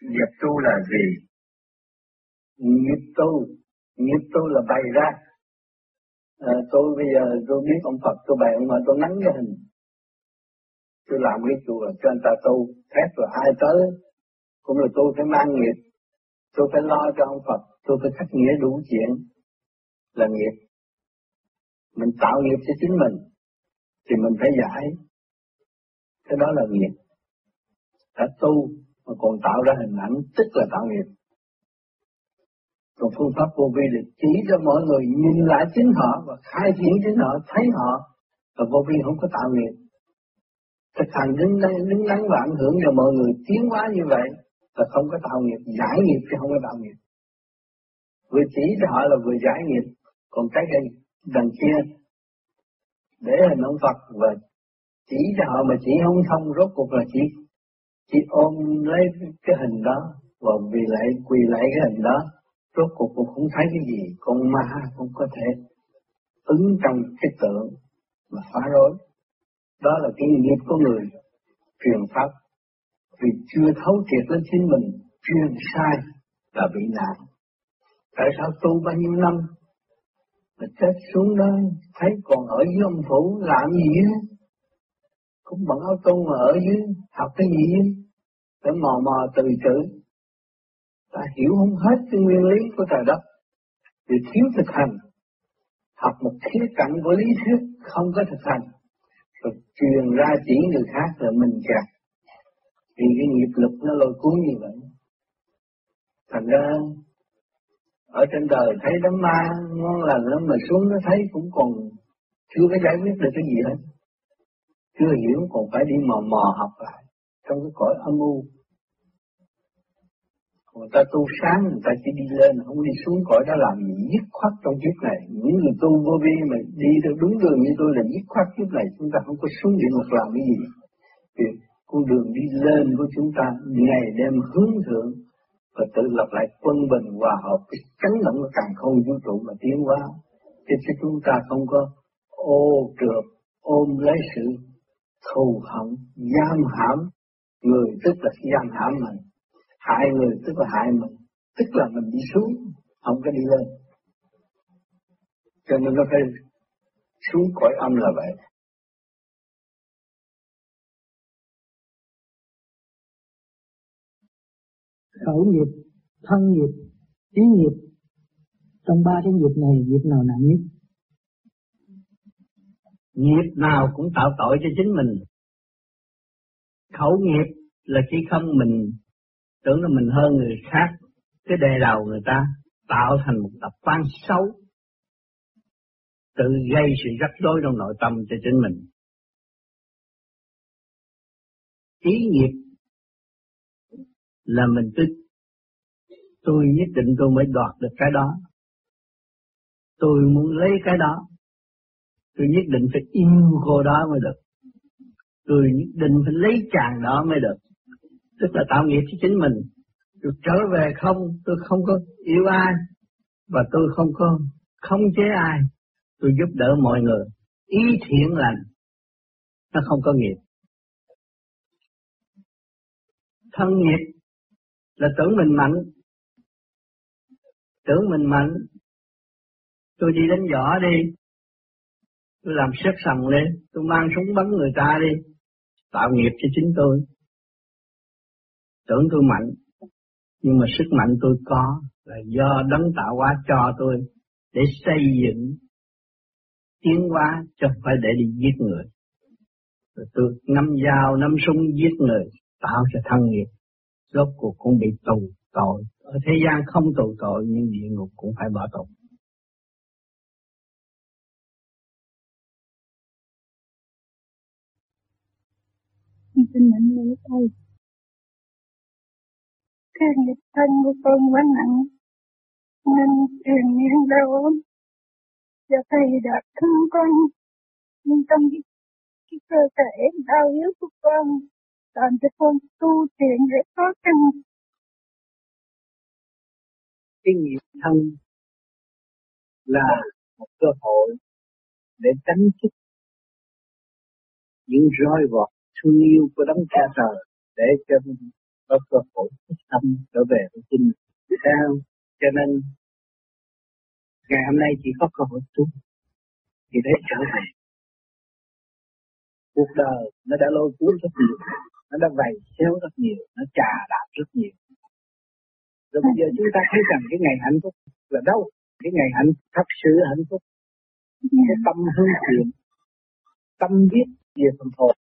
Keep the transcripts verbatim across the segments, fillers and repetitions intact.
Nghiệp tu là gì? Nghiệp tu, nghiệp tu là bày ra. À, tôi bây giờ tôi biết ông Phật, tôi bày ông mà tôi nắng cái hình. Tôi làm cái chùa cho anh ta tu, thét rồi ai tới, cũng là tôi phải mang nghiệp. Tôi phải lo cho ông Phật, tôi phải khắc nghĩa đủ chuyện, là nghiệp. Mình tạo nghiệp cho chính mình, thì mình phải giải. Cái đó là nghiệp. Đã tu mà còn tạo ra hình ảnh, tức là tạo nghiệp. Còn phương pháp vô vi là chỉ cho mọi người nhìn lại chính họ và khai triển chính họ, thấy họ, và vô vi không có tạo nghiệp. Thực hành đứng đứng đắn và ảnh hưởng cho mọi người tiến hóa như vậy là không có tạo nghiệp, giải nghiệp chứ không có tạo nghiệp. Vừa chỉ cho họ là vừa giải nghiệp, còn cái cái đằng kia để hình ông Phật và chỉ cho họ mà chỉ không thông, rốt cuộc là chỉ chỉ ôm lấy cái hình đó và vì lại quỳ lại cái hình đó, rốt cuộc cũng không thấy cái gì, con ma cũng có thể ứng trong cái tượng mà phá rối. Đó là cái nghiệp của người truyền pháp, vì chưa thấu triệt lên chính mình, truyền sai là bị nạn. Tại sao tu bao nhiêu năm mà chết xuống đó thấy còn ở dưới ông phủ làm gì á, cũng bận áo tu mà ở dưới học cái gì á, để mò mò từ chữ. Ta hiểu không hết cái nguyên lý của trời đất, vì thiếu thực hành. Học một khía cạnh của lý thuyết không có thực hành, rồi truyền ra chỉ người khác là mình kẹt. Vì cái nghiệp lực nó lôi cuốn như vậy. Thành ra ở trên đời thấy đám ma ngon lành lắm mà xuống nó thấy cũng còn chưa có giải quyết được cái gì hết. Chưa hiểu còn phải đi mò mò học lại trong cái cõi âm u. Người ta tu sáng, người ta chỉ đi lên, không đi xuống cõi đó làm gì, dứt khoát trong kiếp này. Những người tu vô vi mà đi theo đúng đường như tôi là dứt khoát kiếp này, chúng ta không có xuống địa ngục làm cái gì. Vì con đường đi lên của chúng ta ngày đêm hướng thượng và tự lập lại quân bình hòa hợp, cái chấn động của càng không vũ trụ mà tiến hóa. Chứ chúng ta không có ô trượt, ôm lấy sự thù hận, giam hãm người, tức là giam hãm mình. Hại người tức là hại mình, tức là mình đi xuống, không có đi lên. Cho nên nó phải xuống cõi âm là vậy. Khẩu nghiệp, thân nghiệp, ý nghiệp. Trong ba cái nghiệp này, nghiệp nào nặng nhất? Nghiệp nào cũng tạo tội cho chính mình. Khẩu nghiệp là khi không mình tưởng là mình hơn người khác, cái đề đầu người ta tạo thành một tập quan xấu, tự gây sự rắc rối trong nội tâm cho chính mình. Ý nghiệp là mình tức, tôi nhất định tôi mới đoạt được cái đó, tôi muốn lấy cái đó, tôi nhất định phải yêu cô đó mới được, tôi nhất định phải lấy chàng đó mới được. Tức là tạo nghiệp cho chính mình. Tôi trở về không, tôi không có yêu ai, và tôi không có khống chế ai, tôi giúp đỡ mọi người. Ý thiện lành, nó không có nghiệp. Thân nghiệp là tưởng mình mạnh, tưởng mình mạnh, tôi đi đánh võ đi, tôi làm xếp sầm đi, tôi mang súng bắn người ta đi, tạo nghiệp cho chính tôi. Tưởng tôi mạnh, nhưng mà sức mạnh tôi có là do đấng tạo hóa cho tôi để xây dựng, tiến hóa, chứ không phải để đi giết người. Rồi tôi nắm dao, nắm súng giết người, tạo cho thân nghiệp, rốt cuộc cũng bị tù tội. Ở thế gian không tù tội, nhưng địa ngục cũng phải bỏ tội. Xin nhận lỗi thầy. Cái nghiệp thân của con quá nặng, nên truyền miên đau ốm. Và thầy đã thương con, nhưng trong cái, cái cơ thể đau yếu của con, làm cho con tu thiện để khó khăn. Cái nghiệp thân là một cơ hội để tránh chức những roi vọt thương yêu của đấng cha trời, để cho mình có cơ hội thức tâm Cho nên ngày hôm nay chỉ có cơ hội tu thì để trở về. Cuộc đời nó đã lôi cuốn rất nhiều, nó đã vầy xéo rất nhiều, nó chà đạp rất nhiều. Rồi bây giờ chúng ta thấy rằng cái ngày hạnh phúc là đâu? Cái ngày hạnh thật sự hạnh phúc, cái tâm hướng thiện, tâm biết về phần hồn,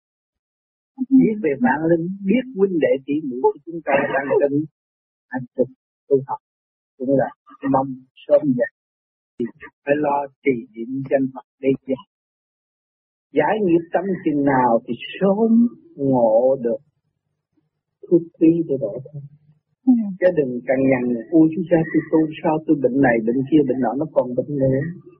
biết về vạn linh, biết huynh đệ tỷ muội của chúng ta đang trên hành trình tu học, cũng là mong sớm dậy phải lo trì niệm danh Phật để giải giải nghiệp tâm chừng nào thì sớm ngộ được thuốc phí để đổ thôi. Mm. Chứ đừng cằn nhằn, ui chú cha tôi tu sao tôi bệnh này bệnh kia bệnh nọ, nó còn bệnh nữa.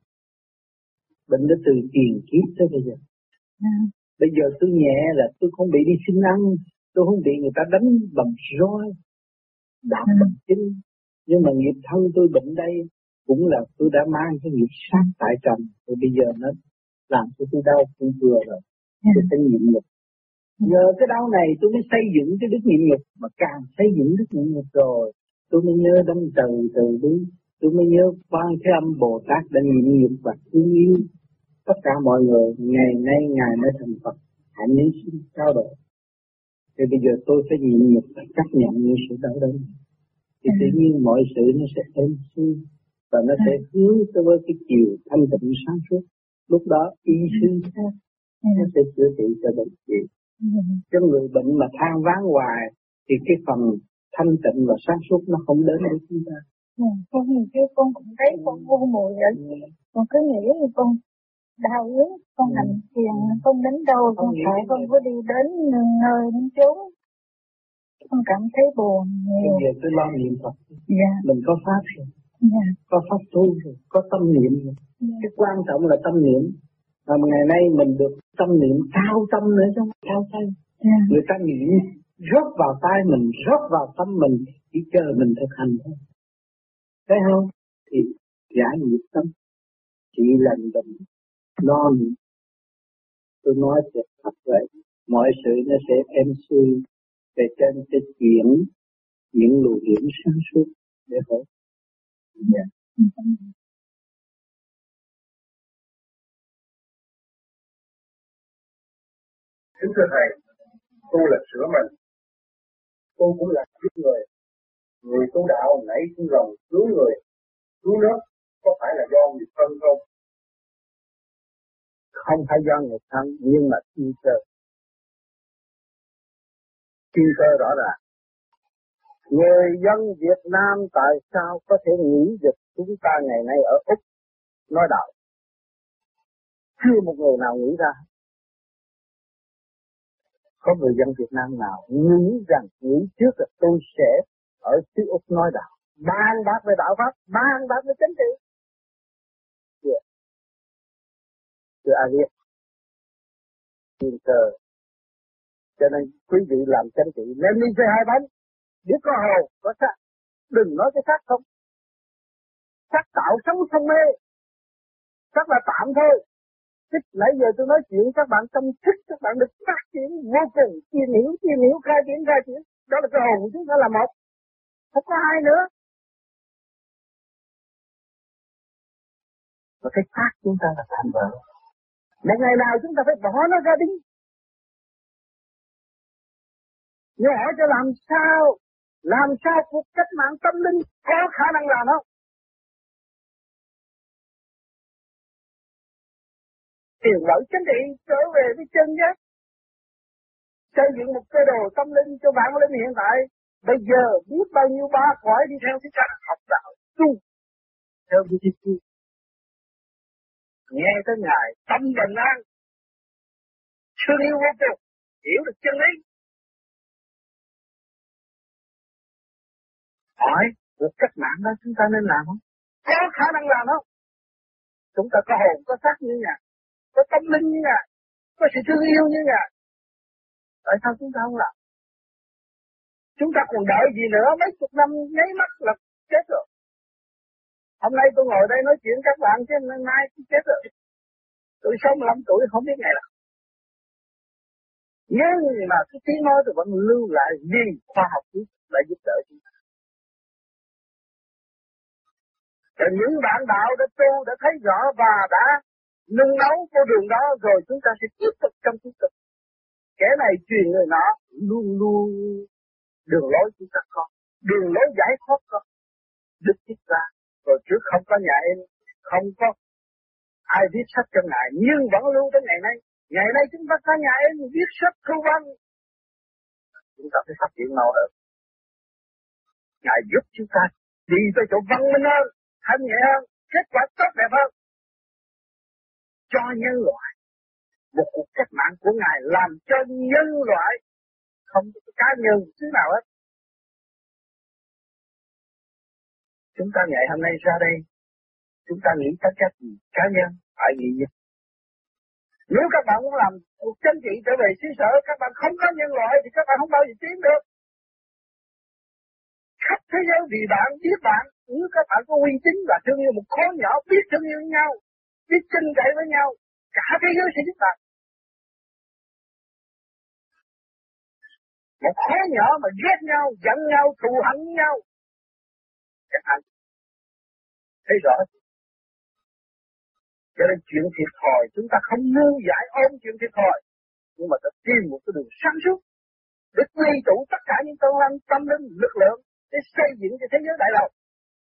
Bệnh đó từ tiền kiếp tới bây giờ. Mm. Bây giờ tôi nhẹ là tôi không bị đi xin ăn, tôi không bị người ta đánh bằng roi, đạp mm. bằng chân. Nhưng mà nghiệp thân tôi bệnh đây cũng là tôi đã mang cái nghiệp sát tại trần, rồi bây giờ nó làm cho tôi đau cũng vừa rồi. Mm. Tôi phải nhịn nhục. Nhờ cái đau này tôi mới xây dựng cái đức nhịn nhục, mà càng xây dựng đức nhịn nhục rồi tôi mới nhớ đến từ từ bi, tôi mới nhớ Quan Thế Âm Bồ Tát đã nhịn nhục và thương yêu tất cả mọi người. Ngày nay Ngài mới thành Phật, hãy nhớ xin cao độ. Thì bây giờ tôi phải nhịn nhục và chấp nhận những sự đau đớn, thì tự nhiên mọi sự nó sẽ êm xuôi và nó sẽ hướng tới với cái chiều thanh tịnh sáng suốt. Lúc đó y sư khác nó sẽ chữa trị cho bệnh viện. Cho người bệnh mà than ván hoài thì cái phần thanh tịnh và sáng suốt nó không đến với chúng ta. Ừ, con nhìn kia con cũng thấy con vô mùi vậy. Ừ. Con cứ nghĩ là con đau yếu, con ừ. hành thiền, con đến đâu con phải con có đi đến nơi đến chốn. Con cảm thấy buồn nhiều. Bây giờ tôi lo niệm Phật. Dạ. Mình có pháp rồi. Dạ. Có pháp tu rồi, có tâm niệm rồi. Dạ. Cái quan trọng là tâm niệm. Mà ngày nay mình được tâm niệm cao tâm nữa chứ không cao tay. Yeah. Người ta niệm rót vào tai mình, rót vào tâm mình, chỉ chờ mình thực hành thôi. Thấy không? Thì giải nghiệp tâm, chỉ lành bệnh, lo niệm. Tôi nói thật thật vậy, mọi sự nó sẽ êm xuôi về trên cái chuyển những luồng điểm sáng suốt để hỗ. Yeah. Mm-hmm. Kính thưa Thầy, tôi là sửa mình, tôi cũng là cứu người. Người tu đạo nảy xuống lòng cứu người, cứu nước, có phải là do nghiệp thân không? Không phải do nghiệp thân, nhưng mà chi cơ. Chi cơ rõ ràng. Người dân Việt Nam tại sao có thể nghĩ được chúng ta ngày nay ở Úc nói đạo? Chưa một người nào nghĩ ra. Có người dân Việt Nam nào nghĩ rằng, nghĩ trước là tôi sẽ ở xứ Úc nói đạo, bàn bạc về đạo Pháp, bàn bạc về chính trị. Chưa, chưa ai biết. Thiên cơ. Cho nên quý vị làm chính trị, nên đi xe hai bánh, biết có hồ, có xác. Đừng nói cái xác không. Xác tạo sống không mê. Xác là tạm thôi. Thích nãy giờ tôi nói chuyện các bạn tâm thích, các bạn được phát triển vô cùng, tìm hiểu, tìm hiểu, khai triển, khai triển. Đó là cái hồn của chúng ta là một. Không có hai nữa. Và cái phát chúng ta là thành vợ. Một ngày nào chúng ta phải bỏ nó ra đi. Nhưng hỏi cho làm sao, làm sao cuộc cách mạng tâm linh có khả năng làm không? Tiền lợi chính trị trở về với chân giác. Xây dựng một cơ đồ tâm linh cho bạn linh hiện tại. Bây giờ biết bao nhiêu ba cõi đi theo cái cách học đạo tu. Theo đi đi tu. Nghe tới Ngài tâm bình an. Thương yêu vô cùng. Hiểu được chân lý. Hỏi cuộc cách mạng đó chúng ta nên làm không? Có khả năng làm không? Chúng ta có hồn, có xác như Ngài, có tâm linh như Ngài, có sự thương yêu như Ngài. Tại sao chúng ta không làm? Chúng ta còn đợi gì nữa, mấy chục năm nháy mắt là chết rồi. Hôm nay tôi ngồi đây nói chuyện các bạn chứ mai tôi chết rồi. Tôi sáu mươi lăm tuổi không biết ngày nào. Nhưng mà cái tiếng nói tôi vẫn lưu lại vì khoa học là giúp đỡ chúng ta. Rồi những bạn đạo đã tu, đã thấy rõ và đã nung nấu con đường đó, rồi chúng ta sẽ tiếp tục trong tiếp tục. Kẻ này truyền người nọ, luôn luôn đường lối chúng ta có, đường lối giải thoát có. Đức Thích Ca rồi trước không có nhà em, không có ai viết sách cho Ngài, nhưng vẫn lưu tới ngày nay. Ngày nay chúng ta có nhà em viết sách thu văn, chúng ta phải phát triển mau hơn. Ngài giúp chúng ta đi tới chỗ văn minh hơn, thanh nhẹ hơn, kết quả tốt đẹp hơn cho nhân loại. Một cuộc cách mạng của Ngài làm cho nhân loại, không có cá nhân chứ nào hết. Chúng ta ngày hôm nay ra đây, chúng ta nghĩ tất cả gì cá nhân, phải nghĩ gì? Nếu các bạn muốn làm cuộc chính trị trở về xứ sở, các bạn không có nhân loại thì các bạn không bao giờ tiến được. Khắp thế giới vì bạn biết bạn, nếu các bạn có uy tín và thương yêu một khối nhỏ, biết thương yêu nhau, biết tin cậy với nhau, cả thế giới sẽ giúp bạn. Một khối nhỏ mà ghét nhau, giận nhau, thù hận nhau, các bạn thấy rõ. Cho nên chuyện thiệt thòi chúng ta không ngu dại ôm chuyện thiệt thòi, nhưng mà ta tìm một cái đường sáng suốt để quy tụ tất cả những công năng tâm linh lực lượng để xây dựng cho thế giới đại lộc.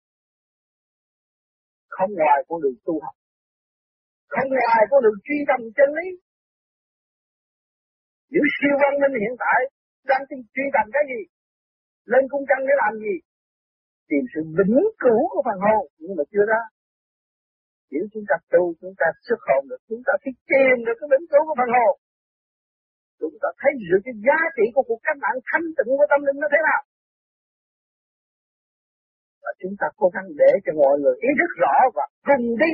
Không ngoài con đường tu học, không ngoài con đường truy tầm chân lý. Những siêu văn minh hiện tại đang truy tầm cái gì? Lên cung trăng để làm gì? Tìm sự vĩnh cửu của phần hồn, nhưng mà chưa ra. Nếu chúng ta tu, chúng ta xuất hồn được, chúng ta phải tìm được cái vĩnh cửu của phần hồn. Chúng ta thấy được cái giá trị của cuộc cách mạng thanh tịnh của tâm linh nó thế nào. Và chúng ta cố gắng để cho mọi người ý thức rõ và cùng đi.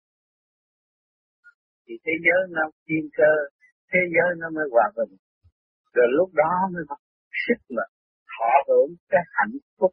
Thì thế giới nó thiên cơ, thế giới nó mới hòa bình. Rồi lúc đó mới có sức mà thọ hưởng cái hạnh phúc.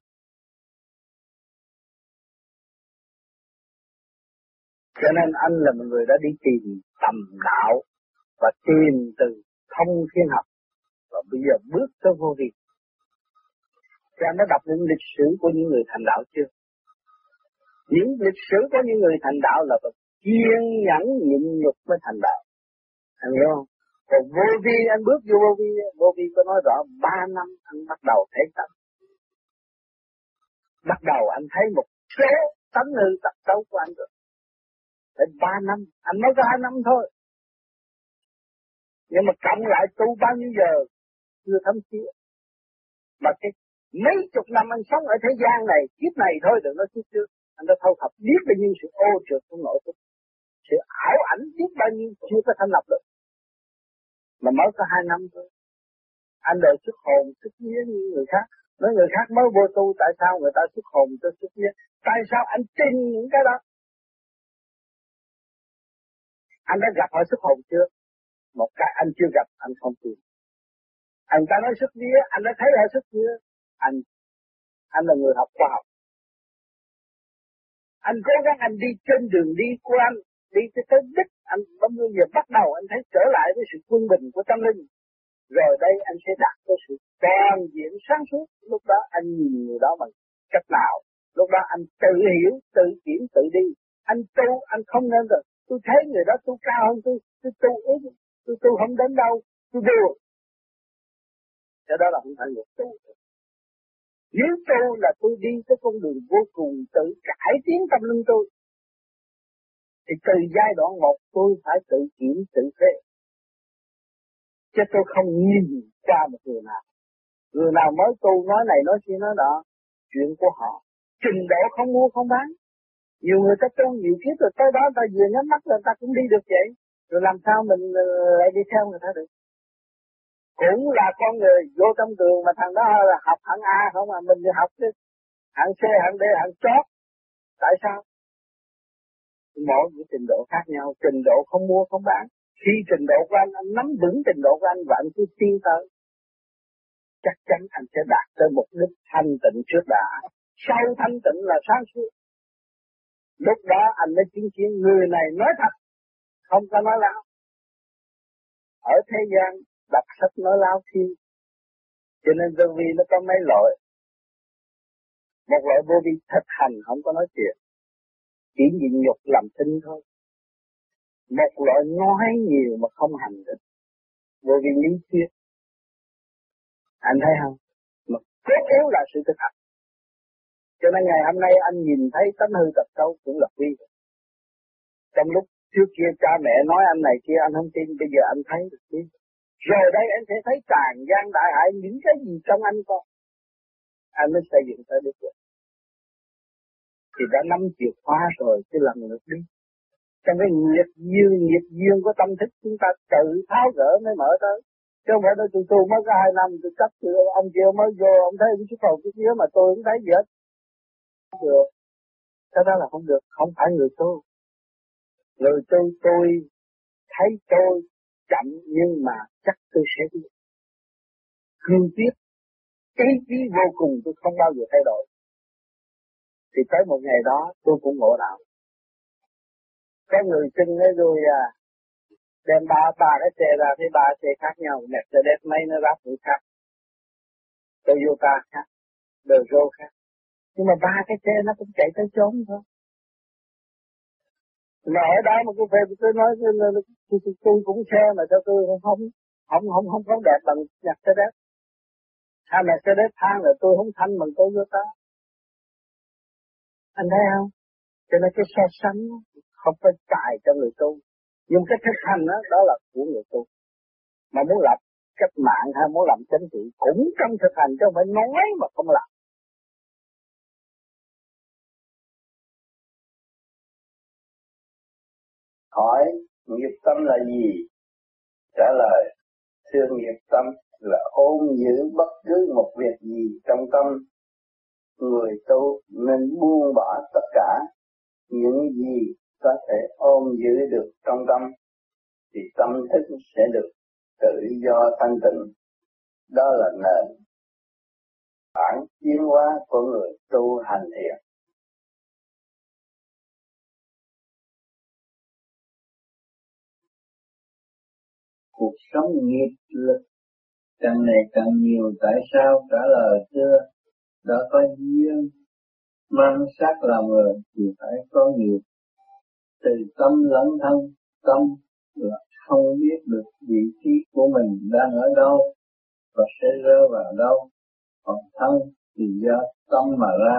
Cho nên anh là một người đã đi tìm tầm đạo và tìm từ thông thiên học và bây giờ bước tới vô vi. Cho anh đã đọc những lịch sử của những người thành đạo chưa? Những lịch sử của những người thành đạo là phải kiên nhẫn nhịn nhục mới thành đạo. Anh hiểu không? Còn vô vi, anh bước vô vô vi, vô vi có nói rõ ba năm anh bắt đầu thấy tâm. Bắt đầu anh thấy một số tánh hư tật xấu của anh rồi. Phải ba năm, anh mới có hai năm thôi. Nhưng mà cộng lại tu bao nhiêu giờ, chưa thấm thía. Mà cái mấy chục năm anh sống ở thế gian này, kiếp này thôi đừng nói kiếp trước. Anh đã thâu thập biết bao nhiêu sự ô trượt của nội thức. Sự ảo ảnh biết bao nhiêu chưa có thành lập được. Mà mới có hai năm thôi. Anh đợi xuất hồn, xuất vía như người khác. Nói người khác mới vô tu, tại sao người ta xuất hồn, tôi xuất vía? Tại sao anh tin những cái đó? Anh đã gặp họ xuất hồn chưa? Một cái anh chưa gặp, anh không tin. Anh ta nói xuất vía, anh đã thấy họ xuất vía. Anh, anh là người học khoa học. Anh cố gắng anh đi trên đường đi của anh, đi tới đích, anh bao nhiêu giờ bắt đầu anh thấy trở lại với sự quân bình của tâm linh. Rồi đây anh sẽ đạt tới sự toàn diện sáng suốt. Lúc đó anh nhìn người đó bằng cách nào? Lúc đó anh tự hiểu, tự kiểm, tự đi. Anh tu, anh không nên rồi. Tôi thấy người đó tu cao hơn tôi, tôi tu ít, tôi tu không đến đâu, tôi đùa. Cái đó là không phải người tu. Nếu tu là tôi đi tới con đường vô cùng tự cải tiến tâm linh tôi. Thì từ giai đoạn một tôi phải tự kiểm, tự phê. Chứ tôi không nhìn qua một người nào. Người nào mới tu nói này nói kia nói đó, chuyện của họ. Trình độ không mua không bán. Nhiều người ta tu nhiều kiếp rồi tới đó ta vừa nhắm mắt là ta cũng đi được vậy. Rồi làm sao mình lại đi theo người ta được? Cũng là con người vô trong trường mà thằng đó là học hạng A không à, mình đi học chứ. Hạng C, hạng D, hạng chót. Tại sao? Mỗi cái trình độ khác nhau, trình độ không mua không bán. Khi trình độ của anh, anh nắm vững trình độ của anh và anh cứ tiến tới. Chắc chắn anh sẽ đạt tới mục đích thanh tịnh trước đã. Sau thanh tịnh là sáng suốt. Lúc đó anh mới chứng kiến người này nói thật, không có nói láo. Ở thế gian, đọc sách nói láo thiên. Cho nên vô vi nó có mấy loại. Một loại vô vi thực hành không có nói chuyện. chỉ nhịn nhục làm thinh thôi. Một loại nói nhiều mà không hành được, vô vi lý thuyết. Anh thấy không? Mà cốt yếu là sự thực hành. Cho nên ngày hôm nay anh nhìn thấy tánh hư tật xấu cũng là quy. Trong lúc trước kia cha mẹ nói anh này kia anh không tin, bây giờ anh thấy được đi. Rồi đây anh sẽ thấy tràn gian đại hại những cái gì trong anh có. Anh mới xây dựng tới được rồi. Thì đã nắm chìa khóa rồi chứ lần lượt đi. Trong cái nghiệp duyên, nghiệp duyên của tâm thức chúng ta tự tháo gỡ mới mở tới. Chứ không phải nói tôi tu mới có hai năm, tôi chấp tôi, ông kia mới vô, ông thấy cái chút hồn chút xíu mà tôi không thấy gì hết. Không được. Cái đó là không được, không phải người tu. Người tu tôi thấy tôi chậm nhưng mà chắc tôi sẽ biết. Cương quyết, ý chí vô cùng tôi không bao giờ thay đổi. Thì tới một ngày đó tôi cũng ngộ đạo. Có người xin nói rồi à, đem ba ba cái xe ra, thấy ba xe khác nhau, Mercedes mấy nó ráp cũng khác, Toyota khác, Peugeot khác. Nhưng mà ba cái xe nó cũng chạy tới chốn thôi. Mà ở đó mà cô phê tôi nói tôi, tôi, tôi cũng xe mà cho tôi không không không không không không đẹp bằng Mercedes. Hai Mercedes thang là tôi không thanh bằng Toyota. Anh thấy không? Cho nên cái so sánh không phải tài cho người tu. Nhưng cái thực hành đó, đó là của người tu. Mà muốn lập cách mạng hay muốn làm chính trị cũng trong thực hành chứ không phải nói mà không làm. Hỏi nghiệp tâm là gì? Trả lời, thưa nghiệp tâm là ôm giữ bất cứ một việc gì trong tâm. Người tu nên buông bỏ tất cả những gì có thể ôm giữ được trong tâm, thì tâm thức sẽ được tự do thanh tịnh. Đó là nền bản tiến hóa của người tu hành thiện. Cuộc sống nghiệp lực càng ngày càng nhiều, tại sao? Trả lời thưa, đã có duyên mang xác làm người thì phải có nghiệp. Từ tâm lẫn thân, tâm là không biết được vị trí của mình đang ở đâu và sẽ rơi vào đâu, còn thân thì do tâm mà ra.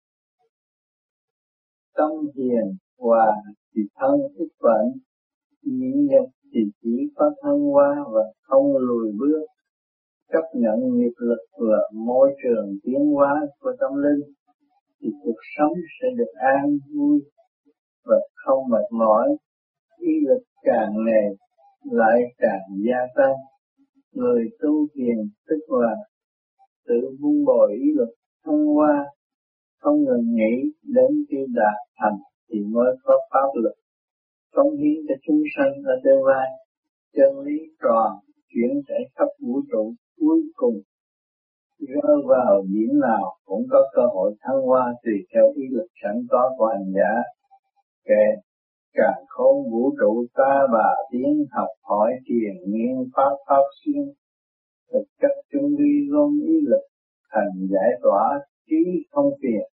Tâm hiền hòa thì thân ít bệnh, nhịn nhục thì chỉ có thăng hoa và không lùi bước. Chấp nhận nghiệp lực là môi trường tiến hóa của tâm linh thì cuộc sống sẽ được an vui và không mệt mỏi. Ý lực càng ngày lại càng gia tăng. Người tu thiền tức là tự vun bồi ý lực thăng hoa, không ngừng nghĩ đến khi đạt thành thì mới có pháp lực cống hiến cho chúng sanh ở tương lai. Chân lý tròn chuyển chạy khắp vũ trụ, cuối cùng rơi vào điểm nào cũng có cơ hội thăng hoa tùy theo ý lực sẵn có của hành giả. Kể càng khôn vũ trụ ta bà tiến học hỏi truyền nghiên pháp pháp xuyên, thực chất chung vi gom ý lực thành giải tỏa trí không phiền.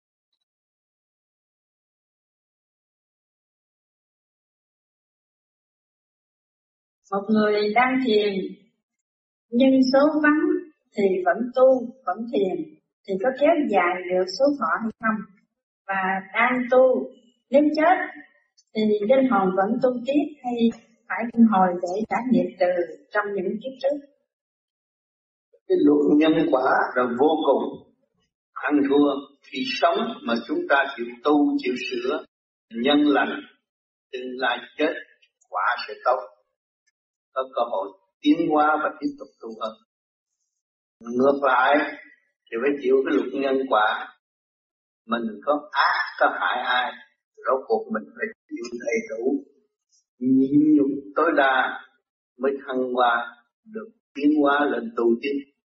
Một người đang thiền nhưng số vắng thì vẫn tu, vẫn thiền thì có kéo dài được số thọ hay không? Và đang tu nếu chết thì linh hồn vẫn tu tiếp hay phải luân hồi để trả nghiệp từ trong những kiếp trước? Cái luật nhân quả là vô cùng, ăn thua khi sống mà chúng ta chịu tu, chịu sửa, nhân lành, tương lai chết quả sẽ tốt, có cơ hội tiến hóa và tiếp tục tu hơn. Ngược lại thì phải chịu cái luật nhân quả, mình có ác có hại ai, rốt cuộc mình phải chịu đầy đủ, nhịn nhục tối đa mới thăng hoa được, tiến hóa lên tu tiến.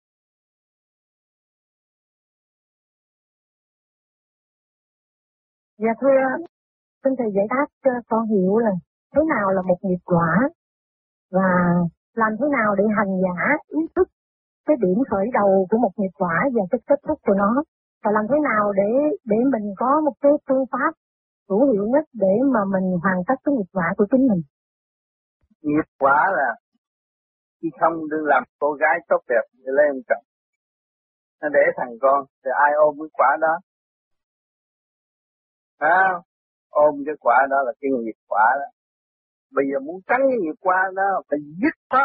Dạ thưa, xin thầy giải đáp cho con hiểu là thế nào là một nghiệp quả và làm thế nào để hành giả ý thức cái điểm khởi đầu của một nghiệp quả và cái kết thúc của nó, và làm thế nào để để mình có một cái phương pháp hữu hiệu nhất để mà mình hoàn tất cái nghiệp quả của chính mình? Nghiệp quả là khi không đừng làm cô gái tốt đẹp để lấy ông chồng, nó để thằng con thì ai ôm cái quả đó? À, ôm cái quả đó là cái nghiệp quả đó. Bây giờ muốn tránh cái nghiệp quả đó phải dứt khoát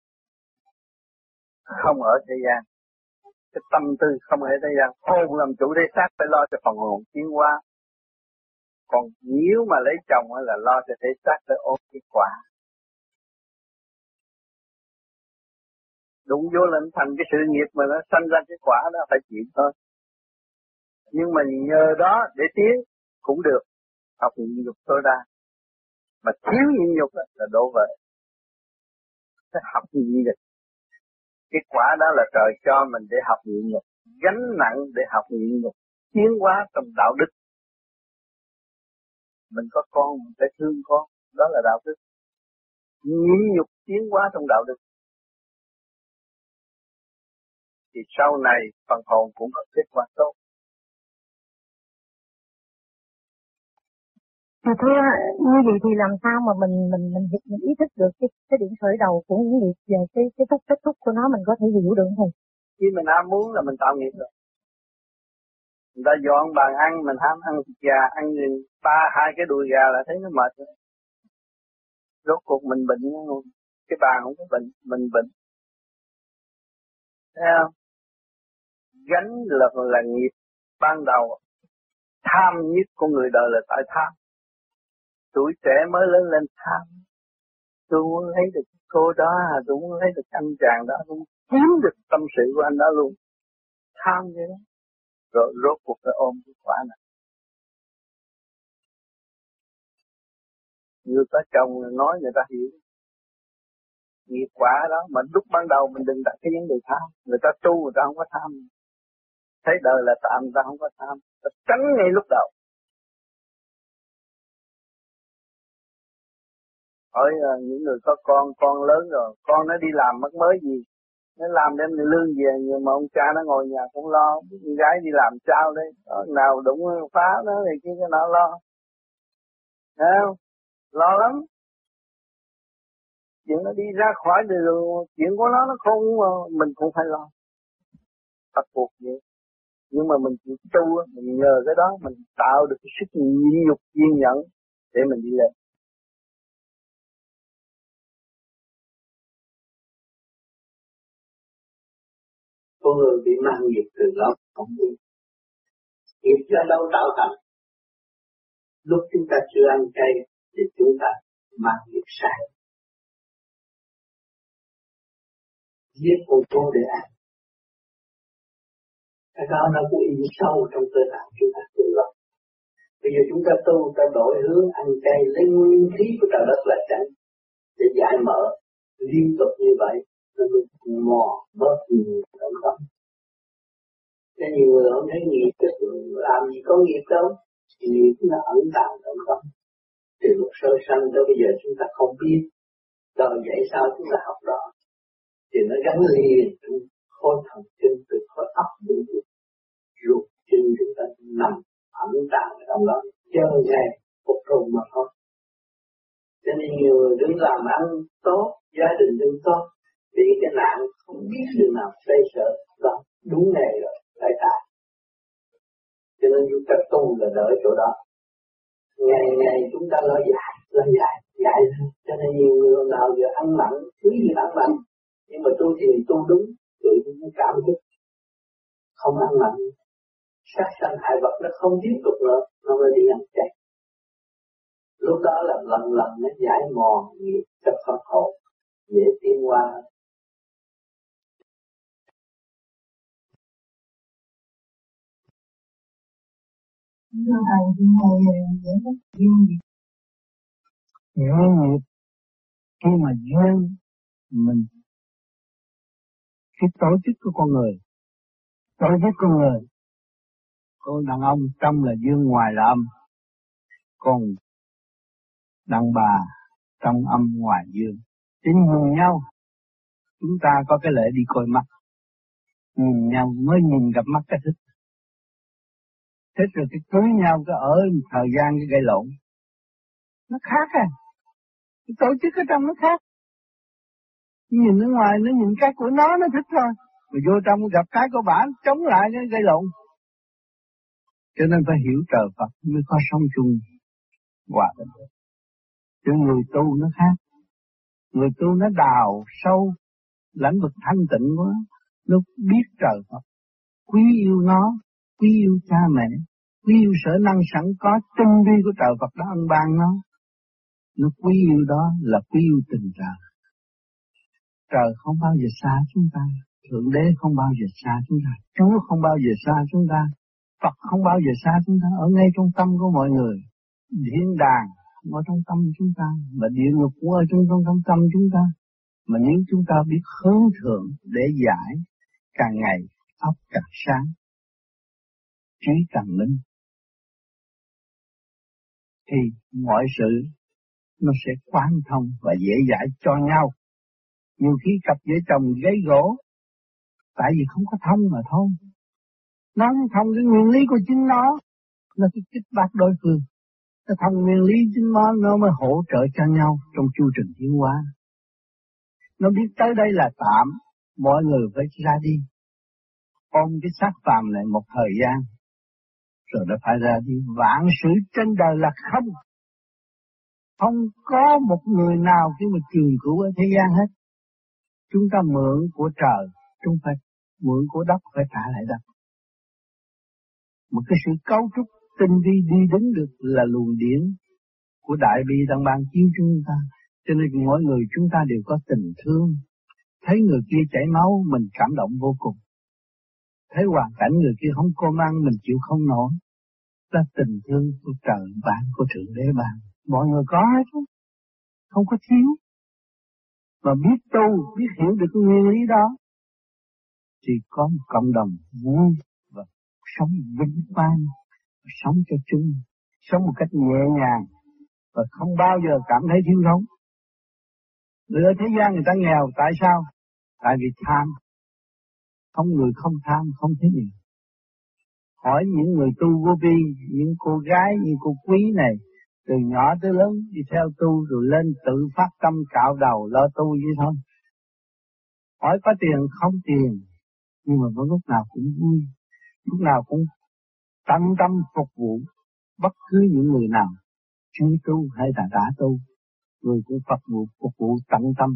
không ở thế gian. Cái tâm tư không ở thế gian, hồn làm chủ để xác phải lo cho phần hồn tiến hóa. Còn nếu mà lấy chồng là lo cho thể xác phải ôm cái quả. Đụng vô là thành cái sự nghiệp mà nó sanh ra cái quả đó phải chịu thôi. Nhưng mà nhờ đó để tiến cũng được. Học nhịn nhục tối đa. Mà thiếu nhịn nhục là đổ vỡ. Phải học nhịn nhục. Cái quả đó là trời cho mình để học nhịn nhục. Gánh nặng để học nhịn nhục. Tiến hóa trong đạo đức. Mình có con mình phải thương con. Đó là đạo đức. Nhịn nhục tiến hóa trong đạo đức. Thì sau này phần hồn cũng có kết quả tốt. Mà thưa, như vậy thì làm sao mà mình mình mình, mình ý thức được cái cái điểm khởi đầu của những nghiệp về cái cái kết kết thúc của nó mình có thể hiểu được không? Khi mình ham muốn là mình tạo nghiệp rồi. Người ta dọn bàn ăn, mình ham ăn thịt gà, ăn ba hai cái đùi gà là thấy nó mệt rồi. Rốt cuộc mình bệnh luôn. Cái bàn không có bệnh, mình bệnh. Thấy không? Gánh là là nghiệp ban đầu. Tham nhất của người đời là tại tham. Tuổi trẻ mới lớn lên tham. Tôi muốn lấy được cô đó, tôi muốn lấy được anh chàng đó, tôi muốn chiếm được tâm sự của anh đó luôn. Tham vậy đó. Rồi rốt cuộc phải ôm cái quả này. Người ta chồng nói người ta hiểu. Nghiệp quả đó, mà lúc ban đầu mình đừng đặt cái vấn đề tham. Người ta tu người ta không có tham. Thấy đời là tạm người ta không có tham. Ta tránh ngay lúc đầu. Hỏi uh, những người có con, con lớn rồi, con nó đi làm mất mới gì. Nó làm đem được lương về, nhưng mà ông cha nó ngồi nhà cũng lo. Con gái đi làm sao đấy, nào đụng phá nó thì kia cái nào lo. Thấy không? Lo lắm. Chuyện nó đi ra khỏi đường, chuyện của nó nó không, mình cũng phải lo. Bắt buộc vậy. Nhưng mà mình chịu tu, mình nhờ cái đó, mình tạo được cái sức nhịn nhục kiên nhẫn để mình đi lên. Con người bị mang nghiệp từ lâu không biết. Nghiệp do đâu tạo thành? Lúc chúng ta chưa ăn chay thì chúng ta mang nghiệp sai. Giết con chó để ăn. Cái đó nó cũng in sâu trong cơ thể chúng ta từ lâu. Bây giờ chúng ta tu, ta đổi hướng ăn chay, lấy nguyên khí của trời đất là tránh để giải mở liên tục như vậy, nó mới mò bớt nhiều động tâm. Nên nhiều người không thấy nghiệp, làm gì có nghiệp đâu, nghiệp nó ẩn tàng động tâm. Từ lúc sơ sanh tới bây giờ chúng ta không biết, đời vậy sao chúng ta học đó, thì nó gắn liền trong khối thần kinh từ khối óc đến ruột chân chúng ta nằm ẩn tàng ở trong đó, chờ ngày phục hồi mà thôi. Cho nên nhiều người đứng làm ăn tốt, gia đình đứng tốt, bị cái nạn không biết đường nào xoay sở, đó đúng ngày rồi, tại tại. Cho nên chúng ta tu là đợi chỗ đó. Ngày ngày chúng ta lo dạy, lo dạy, dạy. Cho nên nhiều người nào giờ ăn mặn, thứ gì ăn mặn, nhưng mà tu thì tu đúng, tự nhiên cảm thức, không ăn mặn. Sát sanh hại vật nó không tiếp tục nữa, nó mới đi ăn chay. Lúc đó là lần lần nó giải mòn nghiệp cho Phật hồn, dễ tiến qua. Thưa Thầy, thì Thầy giải thích duyên nghiệp. Duyên nghiệp, khi mà duyên mình, cái tổ chức của con người, tổ chức con người, con đàn ông trong là dương ngoài là âm, còn đàn bà trong âm ngoài dương. Chính nhìn nhau, chúng ta có cái lễ đi coi mắt, nhìn nhau mới nhìn gặp mắt cái thức. Thế rồi cái cưới nhau cái ở thời gian cái gây lộn. Nó khác à. Cái tổ chức ở trong nó khác. Nhìn ở ngoài nó nhìn cái của nó nó thích thôi. Mà vô trong gặp cái của bản chống lại nó gây lộn. Cho nên phải hiểu trời Phật mới có sống chung hòa bình. Chứ người tu nó khác. Người tu nó đào sâu lãnh vực thanh tịnh quá. Nó biết trời Phật. Quý yêu nó. Quý yêu cha mẹ. Quý yêu sở năng sẵn có tinh vi của trời Phật đã ân ban nó. Nó quý yêu đó là quý yêu tình trời. Trời không bao giờ xa chúng ta. Thượng Đế không bao giờ xa chúng ta. Chúa không bao giờ xa chúng ta. Phật không bao giờ xa chúng ta. Ở ngay trong tâm của mọi người. Thiên đàng ở trong tâm chúng ta. Và địa ngục cũng ở trong, trong, trong tâm chúng ta. Mà nếu chúng ta biết hướng thượng để giải, càng ngày óc càng sáng, trí càng minh, thì mọi sự nó sẽ quán thông và dễ dãi cho nhau. Nhiều khi cặp vợ chồng gây gỗ, tại vì không có thông mà thôi. Nó không thông cái nguyên lý của chính nó, nó cái kích bác đối phương. Nó thông nguyên lý chính nó, nó mới hỗ trợ cho nhau trong chu trình tiến hóa. Nó biết tới đây là tạm, mọi người phải ra đi. Ôm cái xác phàm này một thời gian, rồi nó phải ra đi. Vạn sự trên đời là không. Không có một người nào khi mà trường cửu ở thế gian hết. Chúng ta mượn của trời, chúng phải mượn của đất phải trả lại đất. Một cái sự cấu trúc tinh vi đi đứng được là luồng điển của Đại Bi đang ban chiếu chúng ta. Cho nên mỗi người chúng ta đều có tình thương. Thấy người kia chảy máu, mình cảm động vô cùng. Thấy hoàn cảnh người kia không cơm ăn, mình chịu không nổi. Là tình thương của trời ban, của Thượng Đế ban. Mọi người có hết, không có thiếu. Mà biết tu, biết hiểu được cái nguyên lý đó, thì có một cộng đồng vui và sống vinh quang, sống cho chung, sống một cách nhẹ nhàng và không bao giờ cảm thấy thiếu thốn. Người ở thế gian người ta nghèo, tại sao? Tại vì tham. Không người không tham, không thế gì. Hỏi những người tu vô vi, những cô gái, những cô quý này, từ nhỏ tới lớn đi theo tu rồi lên tự phát tâm cạo đầu lo tu vậy thôi. Hỏi có tiền không tiền, nhưng mà vẫn lúc nào cũng vui, lúc nào cũng tận tâm phục vụ bất cứ những người nào chưa tu hay là đã tu, người cũng phục vụ phục vụ tận tâm.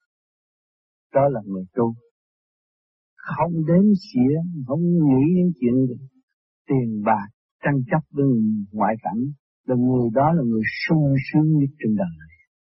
Đó là người tu. Không đếm xỉa, không nghĩ đến chuyện tiền bạc tranh chấp với ngoại cảnh, là người đó là người sung sướng nhất trên đời này.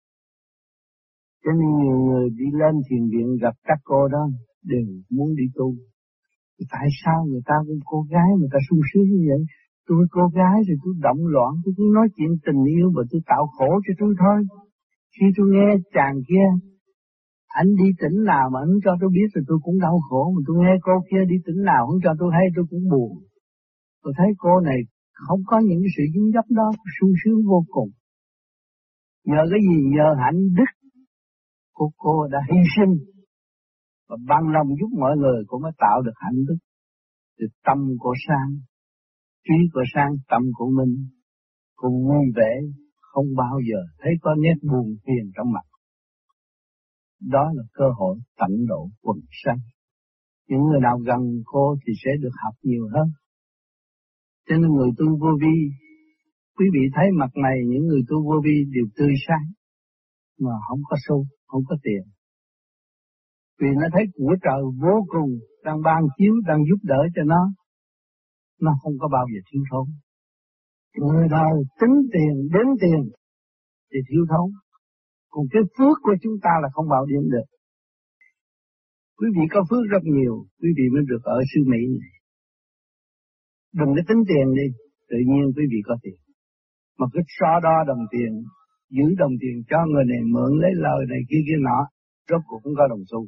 Cho nên nhiều người đi lên thiền viện gặp các cô đó đều muốn đi tu. Tại sao người ta cũng cô gái người ta sung sướng như vậy? Tôi cô gái rồi tôi động loạn, tôi cứ nói chuyện tình yêu và tôi tạo khổ cho tôi thôi. Khi tôi nghe chàng kia, anh đi tỉnh nào mà anh cho tôi biết rồi tôi cũng đau khổ, mà tôi nghe cô kia đi tỉnh nào không cho tôi hay tôi cũng buồn. Tôi thấy cô này không có những sự dính dấp đó, sung sướng vô cùng. Nhờ cái gì? Nhờ hạnh đức của cô đã hy sinh và bằng lòng giúp mọi người, cô mới tạo được hạnh đức. Từ tâm của sang, trí của sang, tâm của mình, cô vui vẻ, không bao giờ thấy có nét buồn phiền trong mặt. Đó là cơ hội tận độ quần sanh. Những người nào gần cô thì sẽ được học nhiều hơn. Cho nên người tu vô vi, quý vị thấy mặt này những người tu vô vi đều tươi sáng, mà không có xu, không có tiền. Vì nó thấy của trời vô cùng đang ban chiếu, đang giúp đỡ cho nó, nó không có bao giờ thiếu thốn. Người đời tính tiền, đến tiền thì thiếu thốn. Còn cái phước của chúng ta là không bao điểm được. Quý vị có phước rất nhiều, quý vị mới được ở xứ Mỹ này. Đừng có tính tiền đi, tự nhiên quý vị có tiền. Mà cứ so đo đồng tiền, giữ đồng tiền cho người này mượn lấy lời này kia kia nọ, rốt cuộc cũng có đồng xu.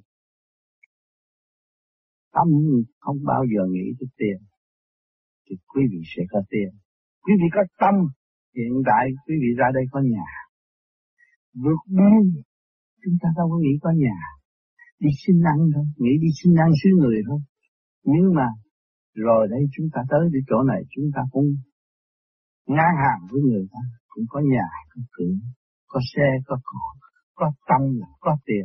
Tâm không bao giờ nghĩ tới tiền, thì quý vị sẽ có tiền. Quý vị có tâm, hiện tại quý vị ra đây có nhà. Vượt biên, chúng ta đâu có nghĩ có nhà. Đi xin ăn thôi, nghĩ đi xin ăn xứ người thôi. Nhưng mà Rồi đây chúng ta tới đến chỗ này chúng ta cũng ngang hàng với người ta, cũng có nhà, có cửa, có xe, có cỏ, có tâm, có tiền.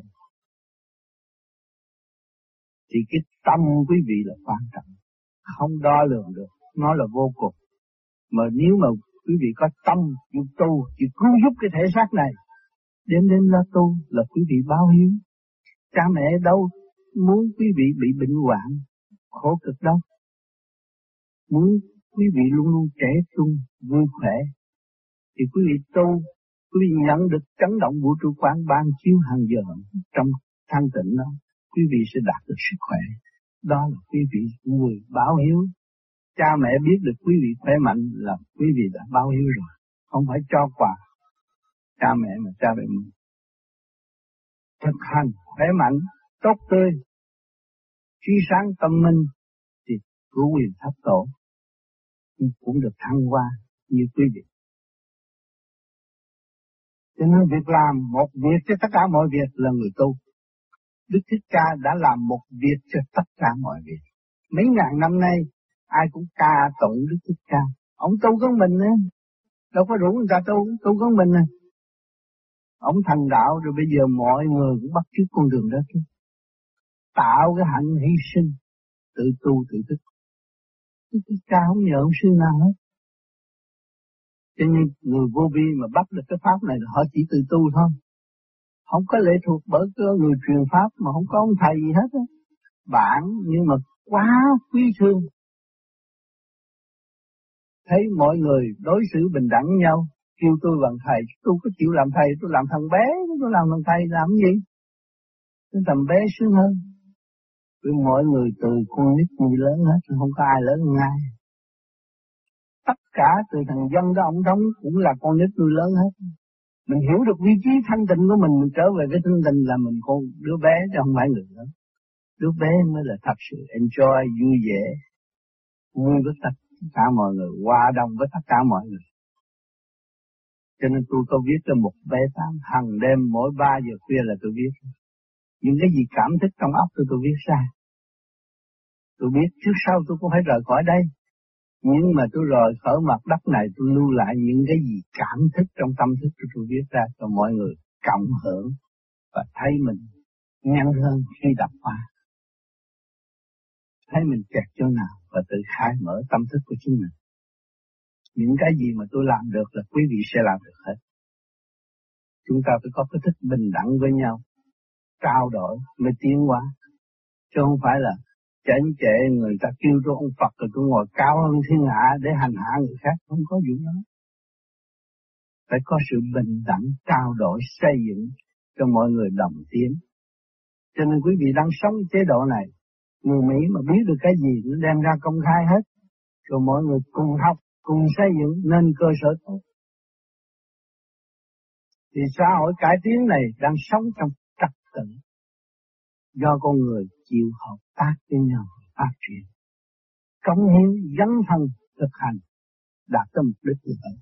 Thì cái tâm quý vị là quan trọng, không đo lường được, nó là vô cùng. Mà nếu mà quý vị có tâm chịu tu, chịu cứu giúp cái thể xác này, đến đến là tu là quý vị báo hiếu. Cha mẹ đâu muốn quý vị bị bệnh hoạn, khổ cực đâu. Muốn quý vị luôn luôn trẻ trung, vui khỏe. Thì quý vị tu, quý vị nhận được chấn động vũ trụ quán ban chiếu hàng giờ trong thanh tịnh đó, quý vị sẽ đạt được sức khỏe. Đó là quý vị người báo hiếu. Cha mẹ biết được quý vị khỏe mạnh là quý vị đã báo hiếu rồi. Không phải cho quà cha mẹ mà cha mẹ mình. Thực hành khỏe mạnh, tốt tươi, trí sáng tâm minh thì cứu quyền thấp tổ cũng được thăng hoa như quý vị. Cho nên việc làm một việc cho tất cả mọi việc là người tu. Đức Thích Ca đã làm một việc cho tất cả mọi việc. Mấy ngàn năm nay ai cũng ca tụng Đức Thích Ca. Ông tu con mình á, đâu có rủ người ta tu, tu con mình à. Ông thành đạo rồi bây giờ mọi người cũng bắt chước con đường đó chứ. Tạo cái hạnh hy sinh, tự tu tự thức. Đức Thích Ca không nhờ ông sư nào hết. Cho nên người vô vi mà bắt được cái pháp này là họ chỉ tự tu thôi. Không có lệ thuộc bởi cái người truyền pháp mà không có ông thầy gì hết á. Bạn nhưng mà quá quý thương. Thấy mọi người đối xử bình đẳng nhau, kêu tôi bằng thầy, tôi có chịu làm thầy, tôi làm thằng bé, tôi làm thằng thầy làm gì? Tôi thằng bé sướng hơn. Vì mọi người từ con nít người lớn hết, không có ai lớn hơn ai. Tất cả từ thằng dân đó ông đóng cũng là con nít nuôi lớn hết. Mình hiểu được vị trí thanh tịnh của mình, mình trở về cái thanh tịnh là mình con đứa bé chứ không phải người lớn. Đứa bé mới là thật sự enjoy, vui vẻ, vui với tất cả mọi người, hòa đồng với tất cả mọi người. Cho nên tôi có viết cho một bé tám, hàng đêm mỗi ba giờ khuya là tôi viết. Những cái gì cảm thức trong óc tôi tôi viết ra. Tôi biết trước sau tôi cũng phải rời khỏi đây. Nhưng mà tôi rời khỏi mặt đất này tôi lưu lại những cái gì cảm thức trong tâm thức tôi, tôi viết ra cho mọi người cộng hưởng và thấy mình nhanh hơn khi đọc qua. Thấy mình kẹt chỗ nào và tự khai mở tâm thức của chính mình. Những cái gì mà tôi làm được là quý vị sẽ làm được hết. Chúng ta phải có cái thức bình đẳng với nhau, trao đổi mới tiến hóa. Chứ không phải là chảnh chệ người ta kêu tôi ông Phật rồi tôi ngồi cao hơn thiên hạ để hành hạ người khác. Không có vụ đó. Phải có sự bình đẳng, trao đổi, xây dựng cho mọi người đồng tiến. Cho nên quý vị đang sống chế độ này, người Mỹ mà biết được cái gì nó đem ra công khai hết. Rồi mọi người cùng học, cùng xây dựng nên cơ sở tốt. Thì xã hội cải tiến này đang sống trong trật tự. Do con người chịu hợp tác với nhau phát triển. Cống hiến, dấn thân, thực hành, đạt tới mục đích như vậy.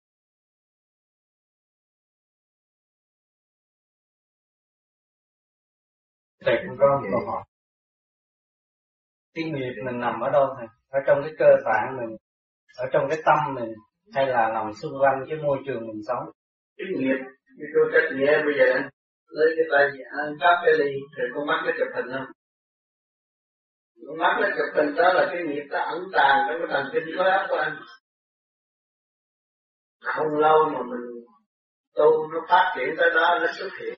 Thầy cũng có một câu hỏi. Cái nghiệp mình nằm ở đâu thầy? Ở trong cái cơ tạng mình, ở trong cái tâm mình, hay là nằm xung quanh cái môi trường mình sống? Cái nghiệp, như tôi cách nhẹ bây giờ lấy cái tay anh cắp cái ly, rồi con mắt nó chụp hình không? Con mắt nó chụp hình đó là cái nghiệp nó ẩn tàng trong cái thần kinh khối óc của anh. Không lâu mà mình tu nó phát triển tới đó nó xuất hiện.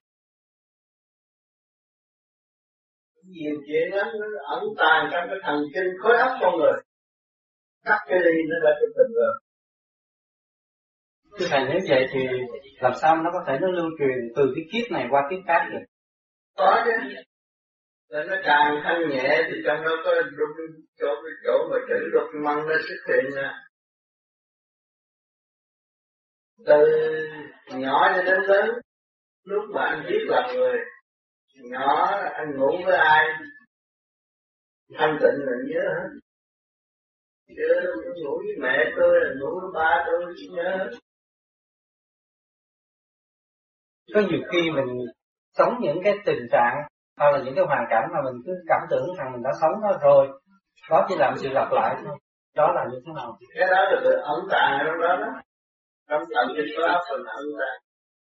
Nhiều chuyện lắm nó ẩn tàng trong cái thần kinh khối óc con người. Cắt cái ly nó đã chụp hình rồi. Thưa thầy, nếu vậy thì làm sao nó có thể nó lưu truyền từ cái kiếp này qua kiếp khác được? Có chứ. Rồi nó càng thanh nhẹ thì trong đó có đục chỗ chỗ mà chữ đục măng nó xuất hiện nè. Từ nhỏ cho đến lớn, lúc mà anh biết là người nhỏ anh ngủ với ai, thanh tịnh là nhớ hết. Chứ ngủ với mẹ tôi, ngủ với ba tôi chỉ nhớ hết. Có nhiều khi mình sống những cái tình trạng hoặc là những cái hoàn cảnh mà mình cứ cảm tưởng rằng mình đã sống đó rồi, Đó chỉ làm sự lặp lại thôi. Đó là như thế nào? Cái đó là được ẩn tàng ở trong đó đó. Trong tận trên có áp phần ẩn tàng.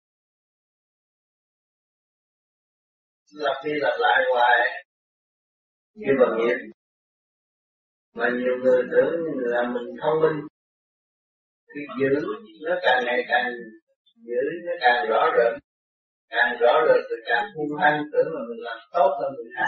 Lặp đi lặp lại hoài như bằng nghiệp. Mà nhiều người tưởng là mình thông minh, thì giữ nó càng ngày càng giữ nó càng rõ rệt, càng rõ rệt thì càng hung hăng, tưởng là mình làm tốt hơn người khác.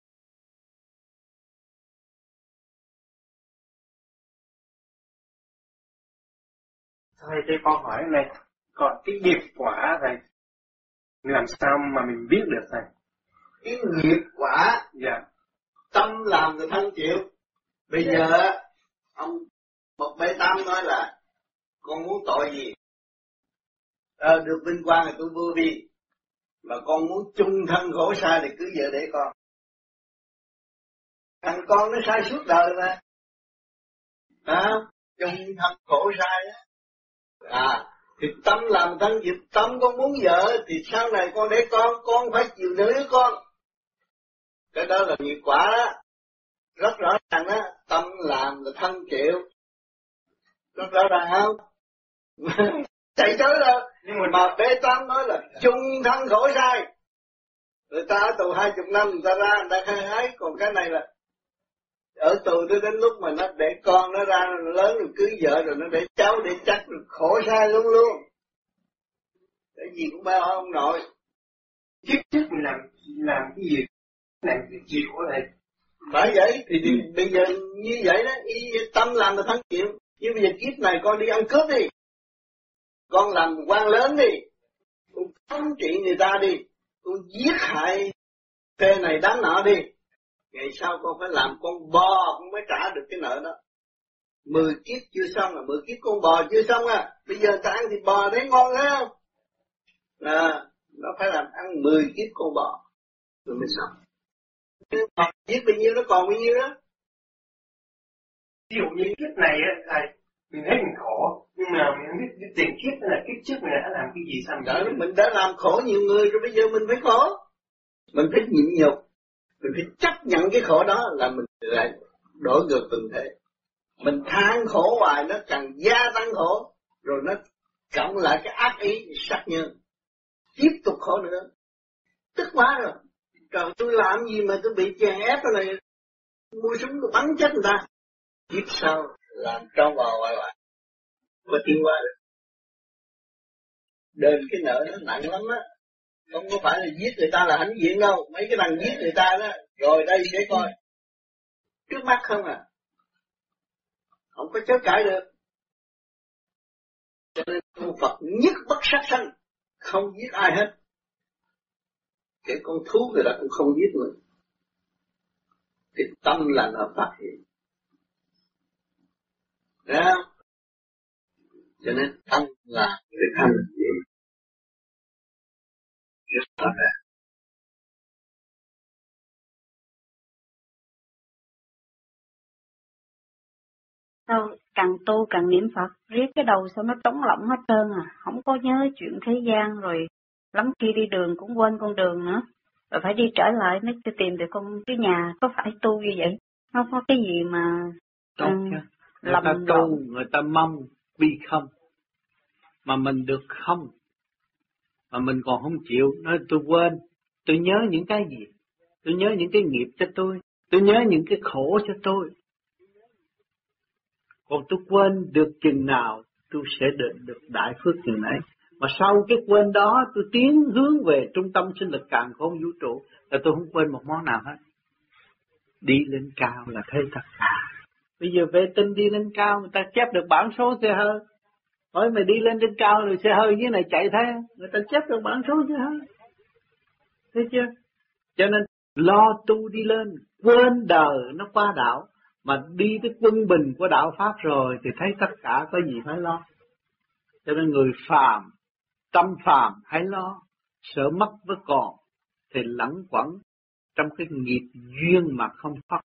Thầy, cái câu hỏi này, còn cái nghiệp quả thầy, làm sao mà mình biết được thầy? Cái nghiệp quả, dạ, tâm làm người thân chịu. Bây giờ ông Bậc Bê Tam nói là con muốn tội gì? À, được vinh quang thì tôi vui đi, mà con muốn chung thân khổ sai thì cứ vợ để con. Thằng con nó sai suốt đời mà, à, chung thân khổ sai á. À, thì tâm làm thân chịu. Tâm con muốn vợ thì sau này con để con, con phải chịu nữ con. Cái đó là nghiệp quả đó. Rất rõ ràng đó, tâm làm là thân chịu. Rất rõ ràng không? Chạy tới đâu. Nhưng mà, mà Bê Tam nói là chung thân khổ sai. Người ta ở tù hai chục năm, người ta ra, người ta khai hái. Còn cái này là ở tù tới đến lúc mà nó để con nó ra nó lớn rồi cưới vợ rồi nó để cháu để chắc rồi khổ sai luôn luôn. Cái gì cũng bao ông nội. Kiếp trước mình làm làm cái gì? Làm cái gì của thầy? Bởi vậy thì, thì bây giờ như vậy đó, y tâm làm là thân chịu. Nhưng bây giờ kiếp này con đi ăn cướp đi, con làm quan lớn đi, con thống trị người ta đi, con giết hại thế này đáng nọ đi, ngày sau con phải làm con bò con mới trả được cái nợ đó. Mười kiếp chưa xong, là mười kiếp con bò chưa xong à. Bây giờ ta ăn thịt bò thấy ngon thấy không? À, nó phải làm ăn mười kiếp con bò rồi mới xong. Mà giết bao nhiêu nó còn bao nhiêu đó. Ví dụ như kiếp này á thầy, mình thấy mình khổ, nhưng mà mình không biết tiền kiếp là kiếp trước mình đã làm cái gì sao mình đó, mình đã làm khổ nhiều người rồi, bây giờ mình phải khổ. Mình phải nhịn nhục, mình phải chấp nhận cái khổ đó là mình lại đổi ngược tình thế. Mình than khổ hoài nó càng gia tăng khổ, rồi nó cộng lại cái ác ý sát nhân, tiếp tục khổ nữa. Tức quá rồi. Trời, tôi làm gì mà tôi bị chèn ép cái này, mua súng tôi bắn chết người ta. Kiếp sau làm trong vào hoài hoài, có tiến qua được. Đền cái nợ nó nặng lắm á, không có phải là giết người ta là hãnh diện đâu. Mấy cái thằng giết người ta đó, rồi đây để coi, trước mắt không à, không có chối cãi được. Cho nên tu Phật nhất bất sát sanh, không giết ai hết. Cái con thú người ta cũng không giết người. Thì tâm là nó phát hiện. Đấy không? Cho nên tâm là cái thanh gì? Rất rõ ràng. Sao càng tu càng niệm Phật, riết cái đầu sao nó trống lỏng hết trơn à, không có nhớ chuyện thế gian, rồi lắm khi đi đường cũng quên con đường nữa, rồi phải đi trở lại mới tìm được con cái nhà. Có phải tu như vậy? Không có cái gì mà tốt um, chứ. Người ta tu, người ta mong bi không, mà mình được không, mà mình còn không chịu. Nói tôi quên, tôi nhớ những cái gì? Tôi nhớ những cái nghiệp cho tôi, tôi nhớ những cái khổ cho tôi. Còn tôi quên được chừng nào, tôi sẽ được, được đại phước chừng nấy. Mà sau cái quên đó, tôi tiến hướng về trung tâm sinh lực càn khôn vũ trụ, là tôi không quên một món nào hết. Đi lên cao là thấy tất cả. Bây giờ vệ tinh đi lên cao, người ta chép được bản số xe hơi. Hỏi mày đi lên trên cao rồi xe hơi dưới này chạy thế, người ta chép được bản số xe hơi. Thấy chưa? Cho nên lo tu đi lên, quên đời nó qua đạo, mà đi tới quân bình của đạo Pháp rồi thì thấy tất cả có gì phải lo. Cho nên người phàm, tâm phàm hãy lo, sợ mất với còn thì lẫn quẩn trong cái nghiệp duyên mà không thoát.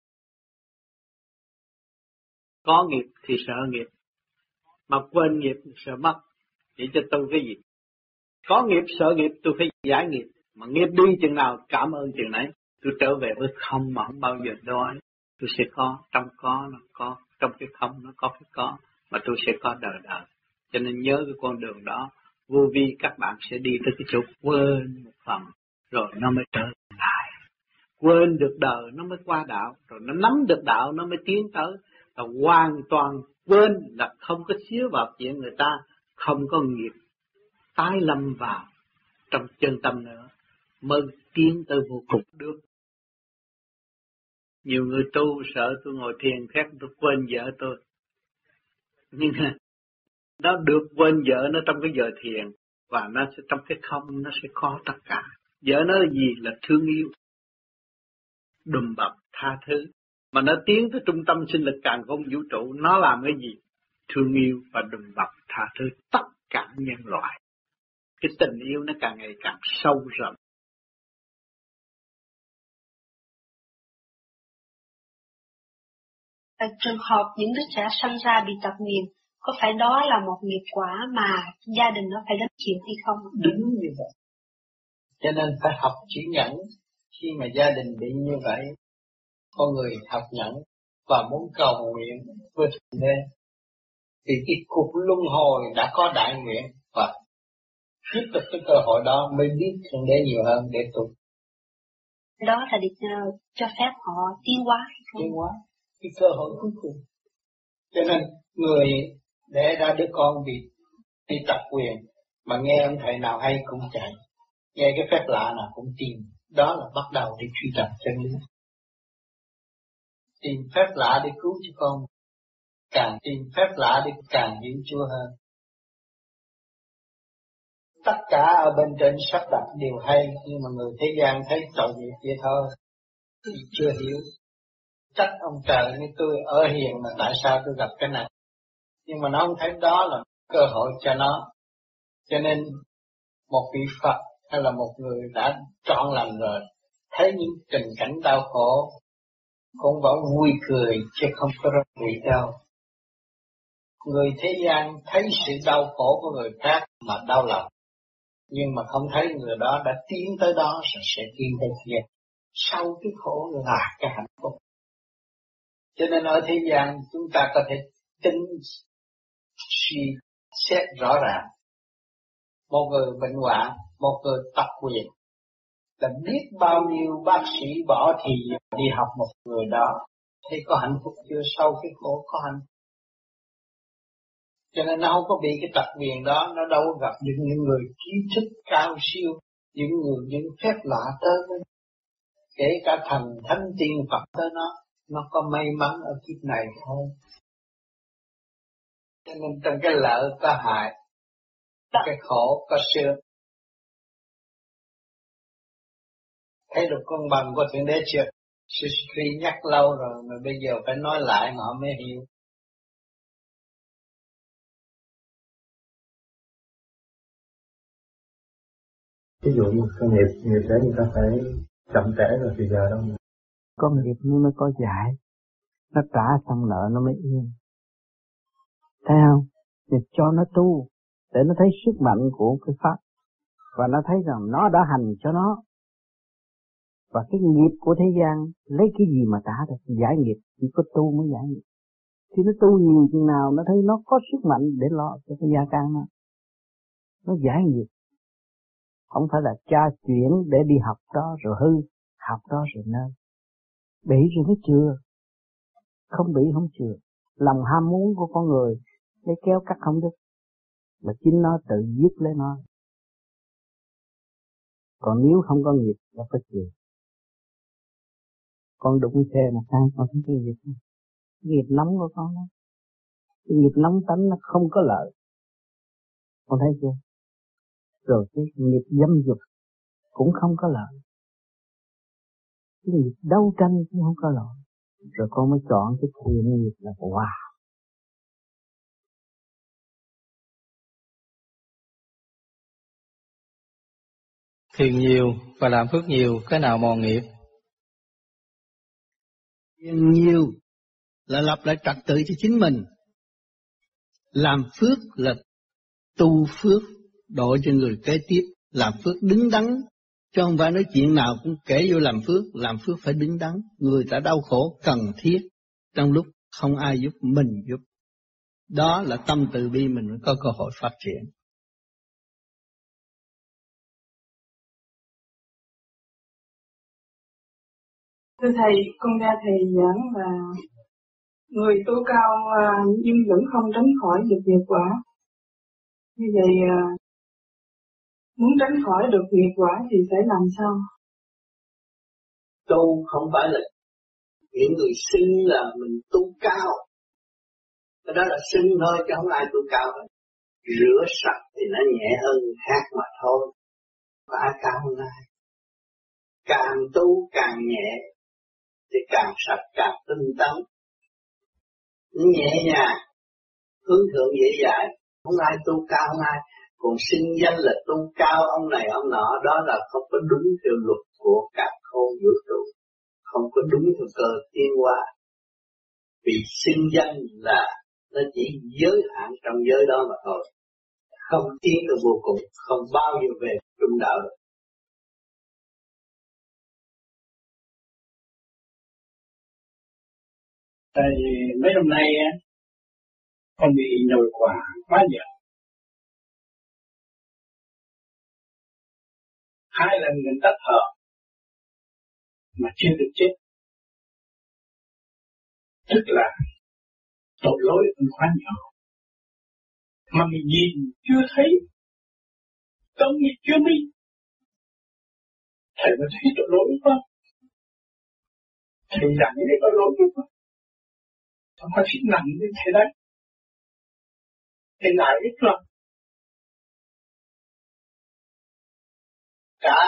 Có nghiệp thì sợ nghiệp, mà quên nghiệp thì sợ mất. Vậy cho tôi cái gì? Có nghiệp sợ nghiệp, tôi phải giải nghiệp. Mà nghiệp đi chừng nào cảm ơn chừng nấy. Tôi trở về với không mà không bao giờ đói. tôi sẽ có, trong có nó có, trong cái không nó có cái có, mà tôi sẽ có đời đời. Cho nên nhớ cái con đường đó, vô vi các bạn sẽ đi tới cái chỗ quên một phần, rồi nó mới trở lại. Quên được đời nó mới qua đạo, rồi nó nắm được đạo nó mới tiến tới. Là hoàn toàn quên là không có xíu vào chuyện người ta, không có nghiệp tái lâm vào trong chân tâm nữa, mới tiến tới vô cùng được. Nhiều người tu sợ tôi ngồi thiền khác tôi quên vợ tôi. Nhưng nó được quên vợ nó trong cái giờ thiền, và nó sẽ trong cái không nó sẽ có tất cả. Vợ nó là gì? Là thương yêu, đùm bọc, tha thứ. Mà nó tiến tới trung tâm sinh lực càn khôn vũ trụ, nó làm cái gì? Thương yêu và đùm bọc, tha thứ tất cả nhân loại. Cái tình yêu nó càng ngày càng sâu rộng. Ở trường hợp những đứa trẻ sinh ra bị tật nguyền, có phải đó là một nghiệp quả mà gia đình nó phải gánh chịu hay không? Đúng như vậy. Cho nên phải học chữ nhẫn. Khi mà gia đình bị như vậy, con người học nhẫn và muốn cầu nguyện với Thượng Đế. Vì cái cuộc luân hồi đã có đại nguyện, và tiếp tục cái cơ hội đó mới biết Thượng Đế nhiều hơn để tu. Đó là để uh, cho phép họ tiến hóa hay không? Tiến hóa, cái cơ hội cuối cùng. Cho nên người để ra đứa con bị đi tật quyền, mà nghe ông thầy nào hay cũng chạy, nghe cái phép lạ nào cũng tìm. Đó là bắt đầu đi truy tập chân lý. Tìm phép lạ để cứu cho con, càng tìm phép lạ để càng hiểu Chúa hơn. Tất cả ở bên trên sắp đặt đều hay, nhưng mà người thế gian thấy tội nghiệp vậy thôi, thì chưa hiểu. Trách ông trời như tôi ở hiền mà tại sao tôi gặp cái này. Nhưng mà nó không thấy đó là cơ hội cho nó. Cho nên một vị Phật hay là một người đã trọn lành rồi, thấy những tình cảnh đau khổ cũng vẫn vui cười chứ không có rất bị đau. Người thế gian thấy sự đau khổ của người khác mà đau lòng, nhưng mà không thấy người đó đã tiến tới đó rồi sẽ tiến tới kia. Sau cái khổ là cái hạnh phúc. Cho nên ở thế gian chúng ta có thể tính suy xét rõ ràng. Một người bệnh hoạn, một người tật quyền, là biết bao nhiêu bác sĩ bỏ thì đi học một người đó, thì có hạnh phúc chưa? Sau cái khổ có hạnh phúc. Cho nên nó không có bị cái tật quyền đó, nó đâu gặp những, những người trí thức cao siêu, những người những phép lạ tới với, kể cả thần thánh tiên Phật tới nó, nó có may mắn ở kiếp này thôi. Cho nên trong cái lợi có hại, cái khổ có sướng. Thấy được công bằng của Thượng Đế chưa? Sư Suy nhắc lâu rồi mà bây giờ phải nói lại mà họ mới hiểu. Ví dụ như công nghiệp, nghiệp đấy người ta phải chậm trễ rồi thì giờ đâu. Có nghiệp nó mới có giải, nó trả xong nợ nó mới yên. Thấy không? Thì cho nó tu, để nó thấy sức mạnh của cái pháp, và nó thấy rằng nó đã hành cho nó. Và cái nghiệp của thế gian lấy cái gì mà trả được giải nghiệp? Chỉ có tu mới giải nghiệp. Thì nó tu nhiều chừng nào nó thấy nó có sức mạnh để lo cho cái gia can nó. Nó giải nghiệp. Không phải là cha chuyển để đi học đó rồi hư, học đó rồi nơi. Bị rồi mới chừa. Không bị không chừa. Lòng ham muốn của con người lấy kéo cắt không được. Mà chính nó tự giết lấy nó. Còn nếu không có nghiệp nó phải chừa. Con đụng xe một cái con thấy cái nghiệp. Cái nghiệp nóng của con đó. Cái nghiệp nóng tánh nó không có lợi. Con thấy chưa? Rồi cái nghiệp dâm dục cũng không có lợi. Cái nghiệp đấu tranh cũng không có lợi. Rồi con mới chọn cái thiện nghiệp là wow. Thiền nhiều và làm phước nhiều, cái nào mòn nghiệp? Thiền nhiều là lập lại trật tự cho chính mình. Làm phước là tu phước độ cho người kế tiếp, làm phước đứng đắn Chứ không phải nói chuyện nào cũng kể vô làm phước, làm phước phải đứng đắn, người ta đau khổ cần thiết, trong lúc không ai giúp mình giúp. Đó là tâm từ bi mình mới có cơ hội phát triển. Thưa Thầy, con nghe Thầy giảng là người tu cao nhưng vẫn không tránh khỏi được nghiệp quả. Như vậy muốn tránh khỏi được nghiệp quả thì phải làm sao? Tu không phải là những người xưng là mình tu cao. Cái đó là xưng thôi chứ không ai tu cao hết. Rửa sạch thì nó nhẹ hơn người khác mà thôi. Có ai cao hơn ai. Càng tu càng nhẹ thì càng sạch càng tinh tấn. Nhẹ nhàng, hướng thượng dễ dãi, không ai tu cao không ai. Còn xưng danh là tu cao ông này ông nọ, đó là không có đúng theo luật của cả khôn vũ trụ, không có đúng theo cơ tiến hóa. Vì xưng danh là nó chỉ giới hạn trong giới đó mà thôi, không tiến được vô cùng, không bao giờ về trung đạo được. Tại mấy năm nay con bị nhồi quả quá nhiều. Hai lần mình tắt thở mà chưa được chết. Tức là tội lỗi mình quá nhỏ. Mà mình nhìn chưa thấy, tâm mình chưa minh. Thầy mới thấy tội lỗi không? Thầy giảng cái tội lỗi không? Không có thích nặng như thế đấy. Thầy lại ít rồi. Cả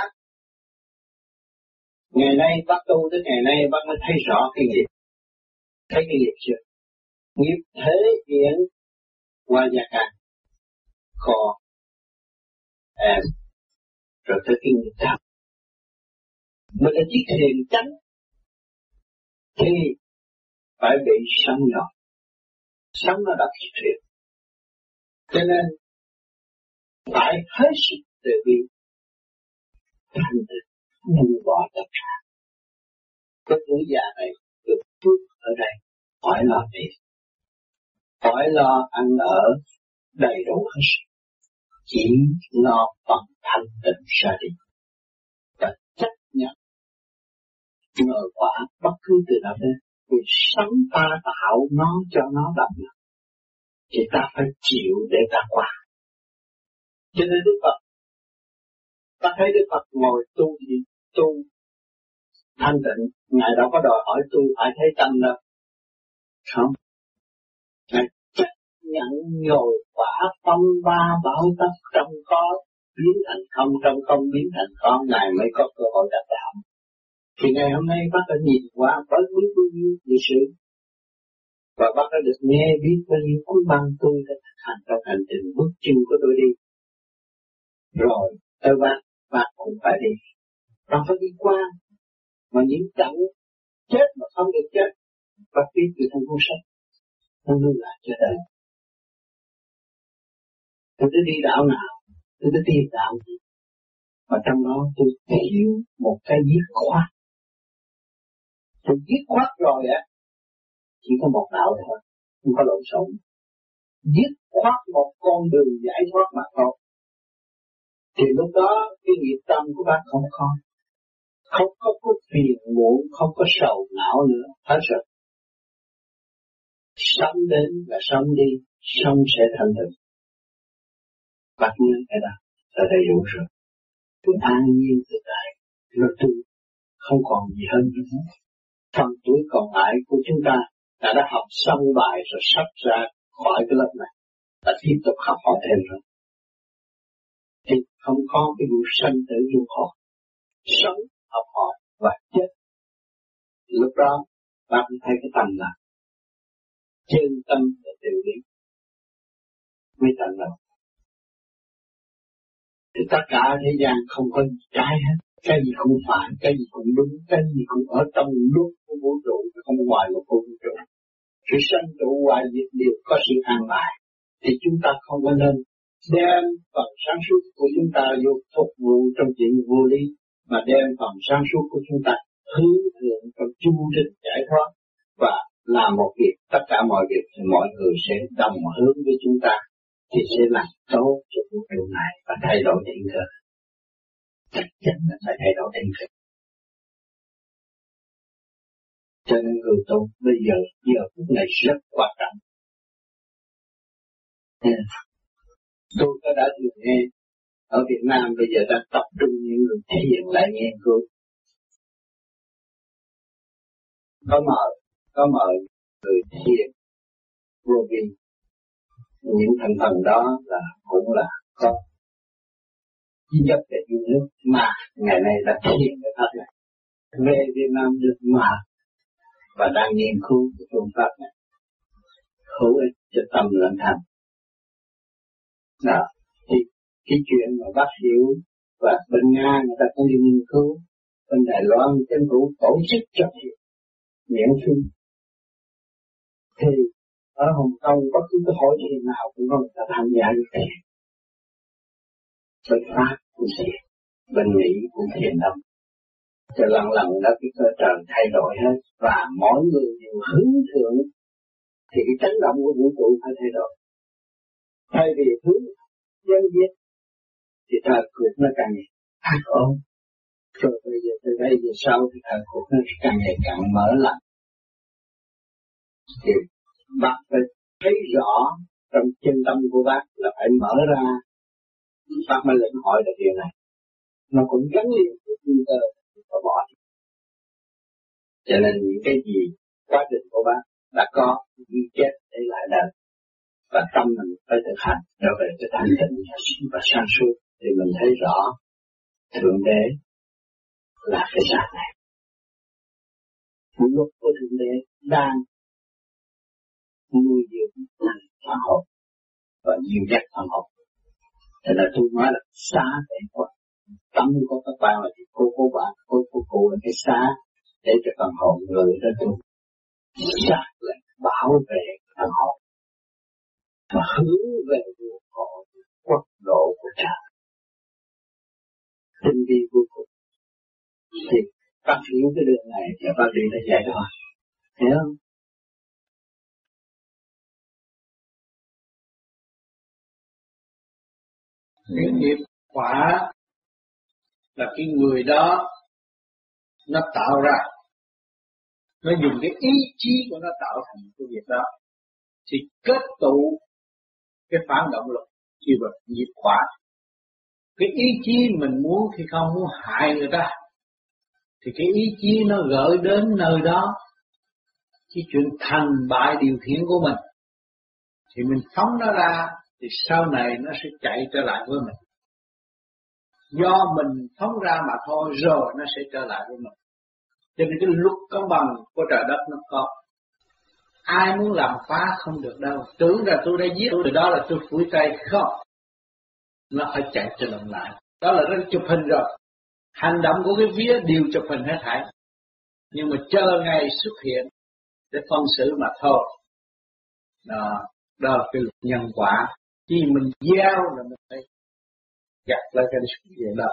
ngày nay bác tu tới ngày nay bác mới thấy rõ cái nghiệp. Thấy cái nghiệp chưa? Nghiệp thế hiện qua gia can, kho, em, rồi tới cái nghiệp đạo. Mình là chiếc thuyền trắng thì phải bị sóng nhỏ. Sóng nó đập chiếc thuyền. Cho nên phải hết sức từ bi, thành thực, buông bỏ tất cả. Cái tuổi già này được phước ở đây, khỏi lo tiền, khỏi lo ăn ở đầy đủ hết sức, chỉ lo bằng thanh tịnh ra đi và chấp nhận ngờ quả bất cứ từ nào đến. Vì sống ta tạo nó cho nó động lực, thì ta phải chịu để ta qua. Cho nên Đức Phật, ta thấy Đức Phật ngồi tu gì? Tu thanh tịnh, Ngài đâu có đòi hỏi tu phải thấy tâm đâu. Không. Ngài chấp nhận nhồi quả phong ba bảo tất trong có, biến thành không, trong không biến thành có, Ngài mới có cơ hội đạt đạo. Thì ngày hôm nay bác đã nhìn qua bớt biết bao nhiêu lịch sử, và bác đã được nghe biết bao nhiêu cuốn băng tôi đã thực hành trong hành trình bước chân của tôi đi. Rồi tới bác, bác cũng phải đi. Bác phải đi qua, mà những trận chết mà không được chết, bác biết từ trong cuốn sách, nó lưu lại cho đời. Tôi tới đi đạo nào, tôi tới tìm đạo gì, mà trong đó tôi thiếu một cái dứt khoát. Tôi dứt khoát rồi á, chỉ có một đạo thôi, không có lộn xộn. Dứt khoát một con đường giải thoát mà thôi. Thì lúc đó cái nghiệp tâm của bác không có, không có có phiền muộn, không có sầu não nữa, hết rồi. Sống đến và sống đi, sống sẽ thành thực. Bác nhớ cái đó là đầy đủ rồi. Tôi an nhiên tự tại, rồi tôi không còn gì hơn nữa. Phần tuổi còn lại của chúng ta đã đã học xong bài rồi sắp ra khỏi cái lớp này, ta tiếp tục học hỏi thêm rồi. Thì không có cái vụ sanh tử luân hồi, sống, học hỏi và chết. Lúc đó bạn thấy cái tâm là chân tâm và tự lý mới thành đâu. Thì tất cả thế gian không có trái hết, cái gì cũng phải, cái gì cũng đúng, cái gì cũng ở trong lúc của vũ trụ, không ngoài một vũ trụ. Sự sanh trụ hoại diệt đều có sự an bài, thì chúng ta không có nên đem phần sáng suốt của chúng ta vô phục vụ trong chuyện vô lý, mà đem phần sáng suốt của chúng ta hướng thượng trong chu trình giải thoát và làm một việc, tất cả mọi việc thì mọi người sẽ đồng hướng với chúng ta thì sẽ làm tốt cho cuộc đời này và thay đổi hiện thực. Chắc chắn là phải thay đổi hiện thực. Cho nên người tu bây giờ giờ phút này rất quan trọng. Yeah. Tôi có đã được nghe ở Việt Nam bây giờ đang tập trung những người thể hiện lại nghiên cứu. Có mời, có mời người thể hiện vô vi. Những thành phần đó là cũng là có duy nhất để yêu nước mà ngày nay đã thể hiện cái pháp này. Về Việt Nam được mà và đang nghiên cứu cái phương pháp này hữu ích cho tâm lẫn thành. Đó, thì cái chuyện mà bác hiểu và bên Nga người ta cũng đi nghiên cứu, bên Đài Loan chính phủ tổ chức cho miễn phí. Thì ở Hồng Kông bất cứ cái hội gì nào cũng có người ta tham gia được tiền. Bên Pháp cũng sẽ, bên Mỹ cũng thiền tâm. Cho lần lần đó cái cơ trời thay đổi hết và mỗi người đều hướng thượng thì cái chấn động của vũ trụ phải thay đổi. Thay vì hướng dân giết thì thời cuộc nó càng ngày ác ôn. Rồi bây giờ từ đây về sau thì thời cuộc nó càng ngày càng mở lặng. Thì bác phải thấy rõ trong chân tâm của bác là phải mở ra, bác mới lĩnh hội được điều này. Nó cũng gắn liền với thiên cơ và bỏ. Cho nên những cái gì quá trình của bác đã có ghi chép để lại đời và tâm mình phải thực hành trở về cái thanh tịnh và sáng suốt thì mình thấy rõ Thượng Đế là cái dạng này. Luật của Thượng Đế đang nuôi dưỡng phần hồn và dìu dắt phần hồn. Cho nên tôi nói là xá để qua tâm của các bạn là cô cô bạn, cô cô cô là cái xá để cho phần hồn người đó tu. Xá là bảo vệ phần hồn và hướng về nguồn cội quốc độ của trời. Tinh vi vô cùng. Thì bác hiểu cái đường này thì bác đi tới giải thoát. Hiểu không? Cái nghiệp quả là cái người đó nó tạo ra, nó dùng cái ý chí của nó tạo thành cái việc đó, thì kết tụ cái phản động lực chi vật nghiệp quả. Cái ý chí mình muốn thì không muốn hại người ta, thì cái ý chí nó gửi đến nơi đó. Cái chuyện thành bại điều khiển của mình, thì mình phóng nó ra, thì sau này nó sẽ chạy trở lại với mình. Do mình phóng ra mà thôi, rồi nó sẽ trở lại với mình. Cho nên cái luật cân bằng của trời đất nó có. Ai muốn làm phá không được đâu. Tưởng là tôi đã giết tôi, từ đó là tôi phủi tay. Không. Nó phải chạy trở lại. Đó là nó chụp hình rồi. Hành động của cái vía đều chụp hình hết thảy. Nhưng mà chờ ngày xuất hiện để phân xử mà thôi. Đó, đó là cái luật nhân quả. Khi mình gieo là mình phải gặt lại cái sự việc đó.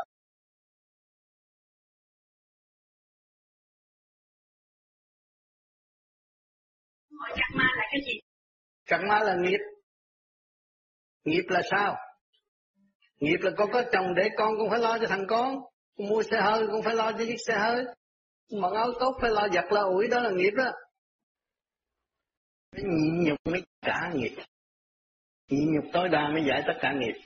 Hỏi karma là cái gì? Karma là nghiệp. Nghiệp là sao? Nghiệp là con có chồng để con cũng phải lo cho thằng con. Con mua xe hơi cũng phải lo cho chiếc xe hơi. Mặc áo tốt phải lo giặt lo ủi, đó là nghiệp đó. Nhịn nhục mới trả nghiệp. Nhịn nhục tối đa mới giải tất cả nghiệp.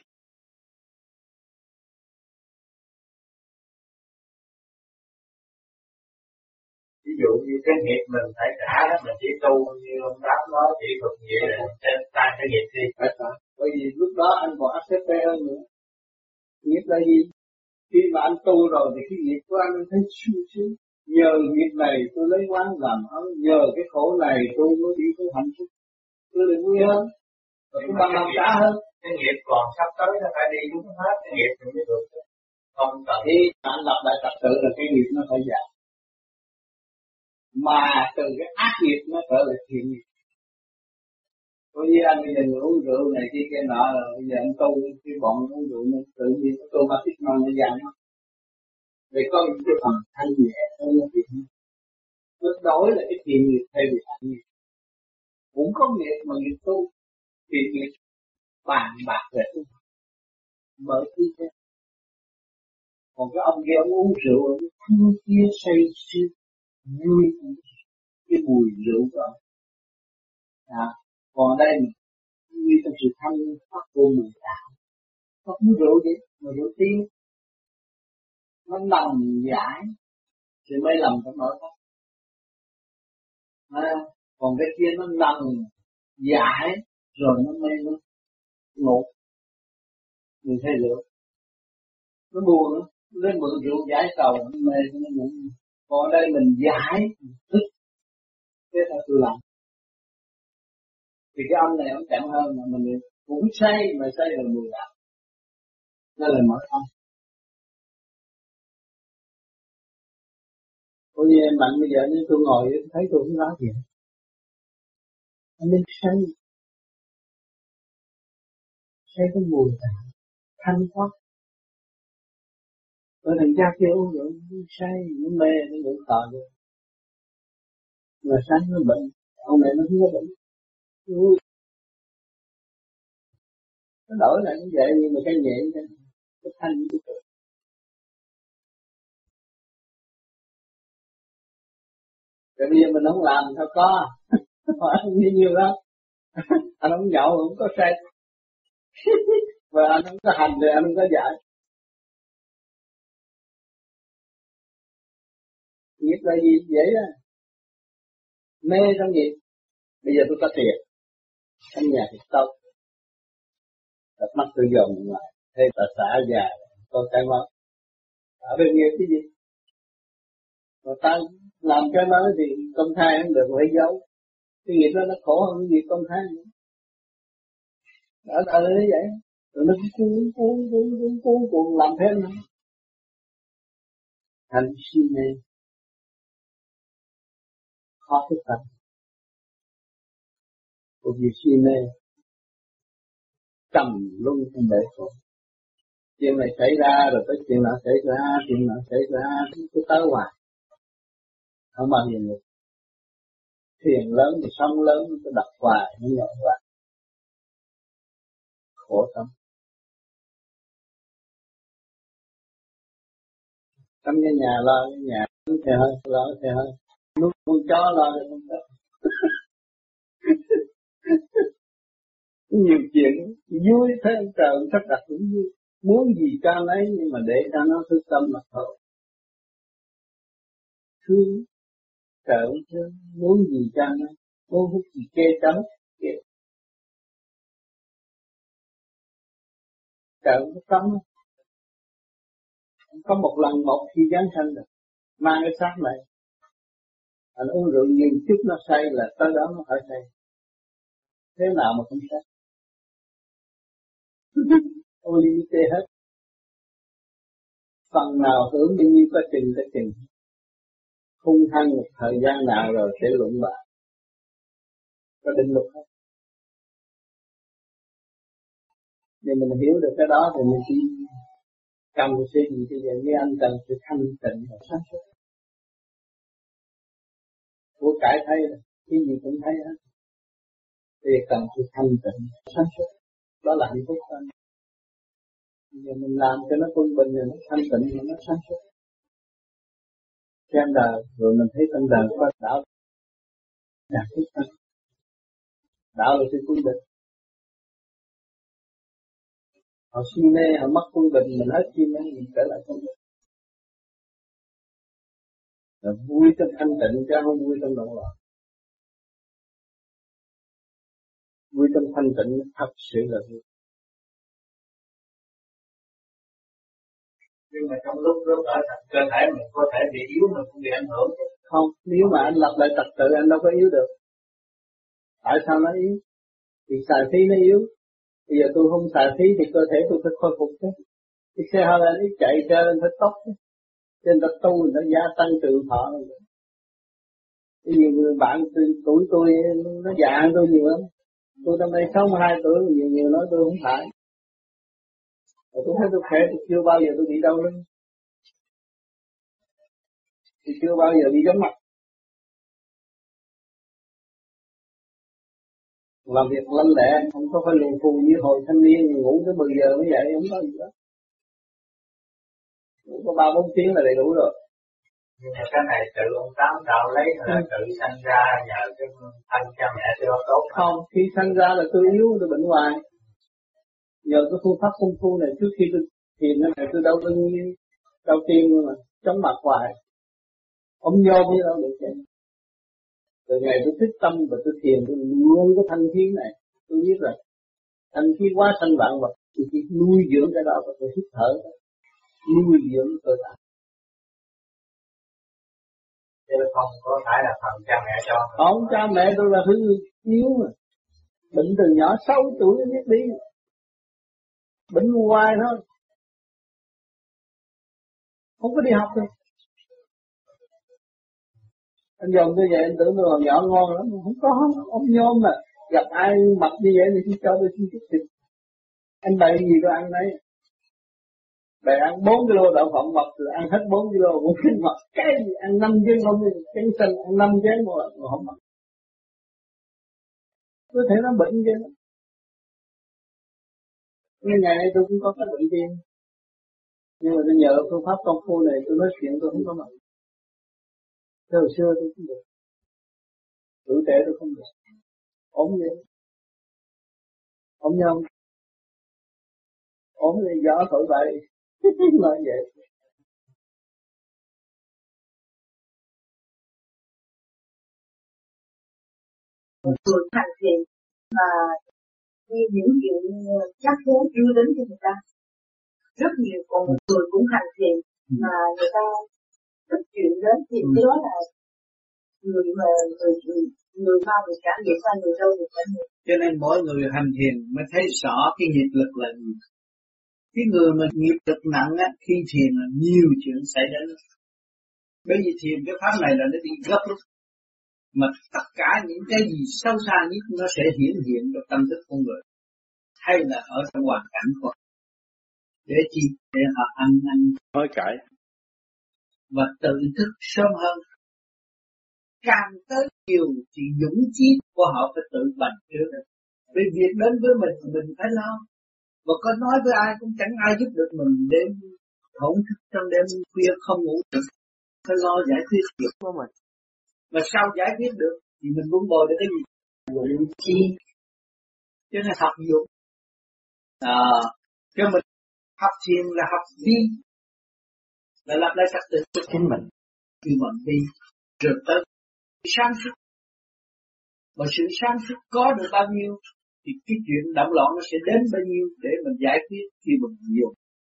Ví dụ như cái nghiệp mình phải trả đó, mình chỉ tu như ông Tám nói chỉ thuật vậy là trên tay cái nghiệp đi. Bởi vì lúc đó anh còn ép xê pê hơn nữa. Nghiệp là gì? Khi mà anh tu rồi thì cái nghiệp của anh thấy sung sướng. Nhờ nghiệp này tôi lấy quán làm ấm, nhờ cái khổ này tôi mới đi tới hạnh phúc. Tôi được vui hơn, và tôi bằng lòng trả hơn. Cái nghiệp còn sắp tới nó phải đi đúng hết cái nghiệp thì mới được. Không cần khi anh lập lại trật tự là cái nghiệp nó phải giảm. Mà từ cái ác nghiệp nó trở lại thiện nghiệp. Có như anh bây giờ người uống rượu này kia kia nọ là bây giờ anh tu cái bọn uống rượu nó tự nhiên automatic nó nó giảm. Để có những cái phần thanh nhẹ hơn là việc bất đối là cái thiện nghiệp thay vì ác nghiệp. Cũng có nghiệp mà nghiệp tu, thiện nghiệp bàn bạc về tu, mở trí thế. Còn cái ông kia ông uống rượu, ông thanh kia say sưa, vui cái mùi rượu của ông. À, còn đây mình như trong sự thanh phát vô mùi đạo. Nó uống rượu vậy, mà rượu tiên. Nó nằm giải, thì mới làm trong nội thức. À, còn cái kia nó nằm giải, rồi nó mê nó ngủ. Mình thấy rượu. Nó buồn nữa, lên mượn rượu giải sầu, nó mê nó ngủ. Còn ở đây mình giải, thức. Thế là tôi làm. Thì cái âm này nó chậm hơn mà mình cũng say, mà say rồi mùi đạo. Đó là mở âm. Có như em mạnh bây giờ nếu tôi ngồi thấy tôi không nói gì. Anh nên say. Say cái mùi đạo, thanh thoát. Ở thằng cha kia uống rượu, nó say, nó mê, nó ngủ tờ luôn. Mà sáng nó bệnh, ông này nó không có bệnh. Ui. Nó đổi lại như vậy nhưng mà cái nhẹ cái cái thanh cái tự. Tại bây giờ mình không làm sao có. Hỏi không như nhiều đó. Anh không nhậu không có say. Và anh không có hành thì anh không có dạy. Nghiệp là gì? Vậy đó. Mê trong nghiệp. Bây giờ tôi có tiền. Trong nhà thì tốt. Đặt mắt tôi dồn ngoài. Thế ta xả dài. Có cái mất. Ở bên nghiệp cái gì? Mà ta làm cái mới thì công khai không được phải giấu. Cái nghiệp đó nó khổ hơn cái nghiệp công khai nữa. Ở ở như vậy. Rồi nó cuốn cuốn cuốn cuốn cuốn cuốn làm thêm nữa. Thành si mê. Khó thức tâm. Một việc si mê. Trầm luân trong bể khổ. Chuyện này xảy ra rồi tới chuyện nào xảy ra, chuyện nào xảy ra, cứ tới hoài. Không bao giờ được. Thuyền lớn thì sông lớn, nó đập hoài, nó nhậu hoài. Khổ tâm. Trong cái nhà lo cái nhà, thì hơi, lo thì hơi. Lúc con chó lo thì không có. Nhiều chuyện vui thế ông trời sắp đặt cũng vui. Muốn gì cho lấy nhưng mà để cho nó thức tâm mà thôi. Thương trời ông thương, muốn gì cho nó, muốn hút gì kê chấm kê. Trời ông có sống. Có một lần một khi giáng sanh rồi, mang cái xác này. Anh uống rượu nhiều chút nó say là tới đó nó phải say. Thế nào mà không say? Ông limité hết. Phần nào hưởng bao nhiêu có trình có trình. Hung hăng một thời gian nào rồi sẽ luận bại. Có định luật hết. Để mình hiểu được cái đó thì mình chỉ cần sự gì bây giờ như anh cần sự thanh tịnh và sáng suốt. Của cải thấy rồi, cái gì cũng thấy hết. Thì cần sự thanh tịnh, sáng suốt. Đó là hạnh phúc anh. Bây giờ mình làm cho nó quân bình rồi nó thanh tịnh rồi nó sáng suốt. Xem đời rồi mình thấy trong đời có đạo. Đạt thức thanh. Đạo là sự quân bình. Họ si mê, họ mất quân bình, mình hết si mê, mình trở lại quân bình. Là vui trong thanh tịnh chứ không vui trong động loạn. Vui trong thanh tịnh thật sự là vui. Nhưng mà trong lúc lúc ở cơ thể mình có thể bị yếu mà cũng bị ảnh hưởng. Không, nếu mà anh lập lại trật tự anh đâu có yếu được. Tại sao nó yếu? Vì xài khí nó yếu. Bây giờ tôi không xài khí thì cơ thể tôi phải khôi phục chứ. Cái xe hơi anh ấy chạy cho anh phải tốc chứ. Cho nên ta tu người ta gia tăng trường thọ. Nhiều người bạn tuổi tôi nó già hơn tôi nhiều lắm. Tôi năm nay sáu mươi hai tuổi, nhiều nhiều nói tôi không phải. Và tôi thấy tôi khỏe, tôi chưa bao giờ tôi bị đau lưng. Tôi chưa bao giờ đi vắng mặt. Làm việc lanh lẹ, không có phải luồn phù như hồi thanh niên ngủ tới mười giờ mới dậy, không có gì đó. Ngủ có ba bốn tiếng là đầy đủ rồi. Nhưng mà cái này tự ông Tám tạo lấy là ừ. tự sanh ra nhờ cái thân cha mẹ cho tốt. Không, khi sanh ra là tôi yếu, tôi bệnh hoài. Nhờ cái phương pháp công phu này trước khi tôi thiền này tôi đâu có đâu tim mà chống mặt hoài. Ông nhôm như đâu được vậy. Từ ngày tôi thích tâm và tôi thiền tôi luôn cái thanh khí này, tôi biết rồi. Thanh khí quá sanh vạn vật, tôi chỉ nuôi dưỡng cái đó và tôi hít thở, nuôi dưỡng cơ thể. Chứ không có phải là phần cha mẹ cho. Không, cha mẹ tôi là thứ yếu mà. Bệnh từ nhỏ sáu tuổi biết đi. Bệnh hoài thôi. Không có đi học đâu. Anh dòm tôi vậy, anh tưởng tôi còn nhỏ ngon lắm. Không có, ông nhôm mà. Gặp ai mập như vậy thì cho tôi xin chút thịt. Anh bày gì tôi ăn đấy. Bày ăn bốn ki lô đậu phộng mập rồi ăn hết bốn ki lô cũng kinh mập. Cái gì ăn năm chén không, chén xanh ăn năm chén mà không mập. Tôi thấy nó bệnh chứ. Cái ngày nay tôi cũng có cái bệnh tim. Nhưng mà tôi nhờ phương pháp công phu này tôi nói chuyện tôi không có mập. Thế hồi xưa tôi không được. Tuổi trẻ tôi không được. Ốm vậy. Ốm nhau. Ốm thì gió thổi vậy. Nói vậy. Một người thành thiện mà như những chuyện chắc thú chưa đến cho người ta. Rất nhiều, còn một người cũng thành thiện mà người ta thích chuyện đến thì ừ. cái đó là người mà người người, người mau được cảm nhận ra người đâu được cảm nhận. Cho nên mỗi người hành thiền mới thấy rõ cái nghiệp lực là gì. Cái người mà nghiệp lực nặng á, khi thiền là nhiều chuyện xảy đến. Bởi vì thiền cái pháp này là nó đi gấp rút. Mà tất cả những cái gì sâu xa nhất nó sẽ hiển hiện trong tâm thức con người. Hay là ở trong hoàn cảnh của để chi? Để họ ăn ăn hối cải. Và tự thức sớm hơn. Càng tới chiều thì dũng chí của họ phải tự bành trước. Vì việc đến với mình mình phải lo. Và có nói với ai cũng chẳng ai giúp được mình. Đêm thổn thức trong đêm khuya không ngủ được. Phải lo giải quyết việc của mình. Mà sao giải quyết được thì mình muốn bồi được cái gì? Dũng chi. Cho nên học dũng. À, cho mình học thiền là học đi. Là lập lại trật tự của chính mình. Khi mình đi rồi tới sáng suốt. Mà sự sáng suốt có được bao nhiêu thì cái chuyện động loạn nó sẽ đến bao nhiêu để mình giải quyết khi mình dùng.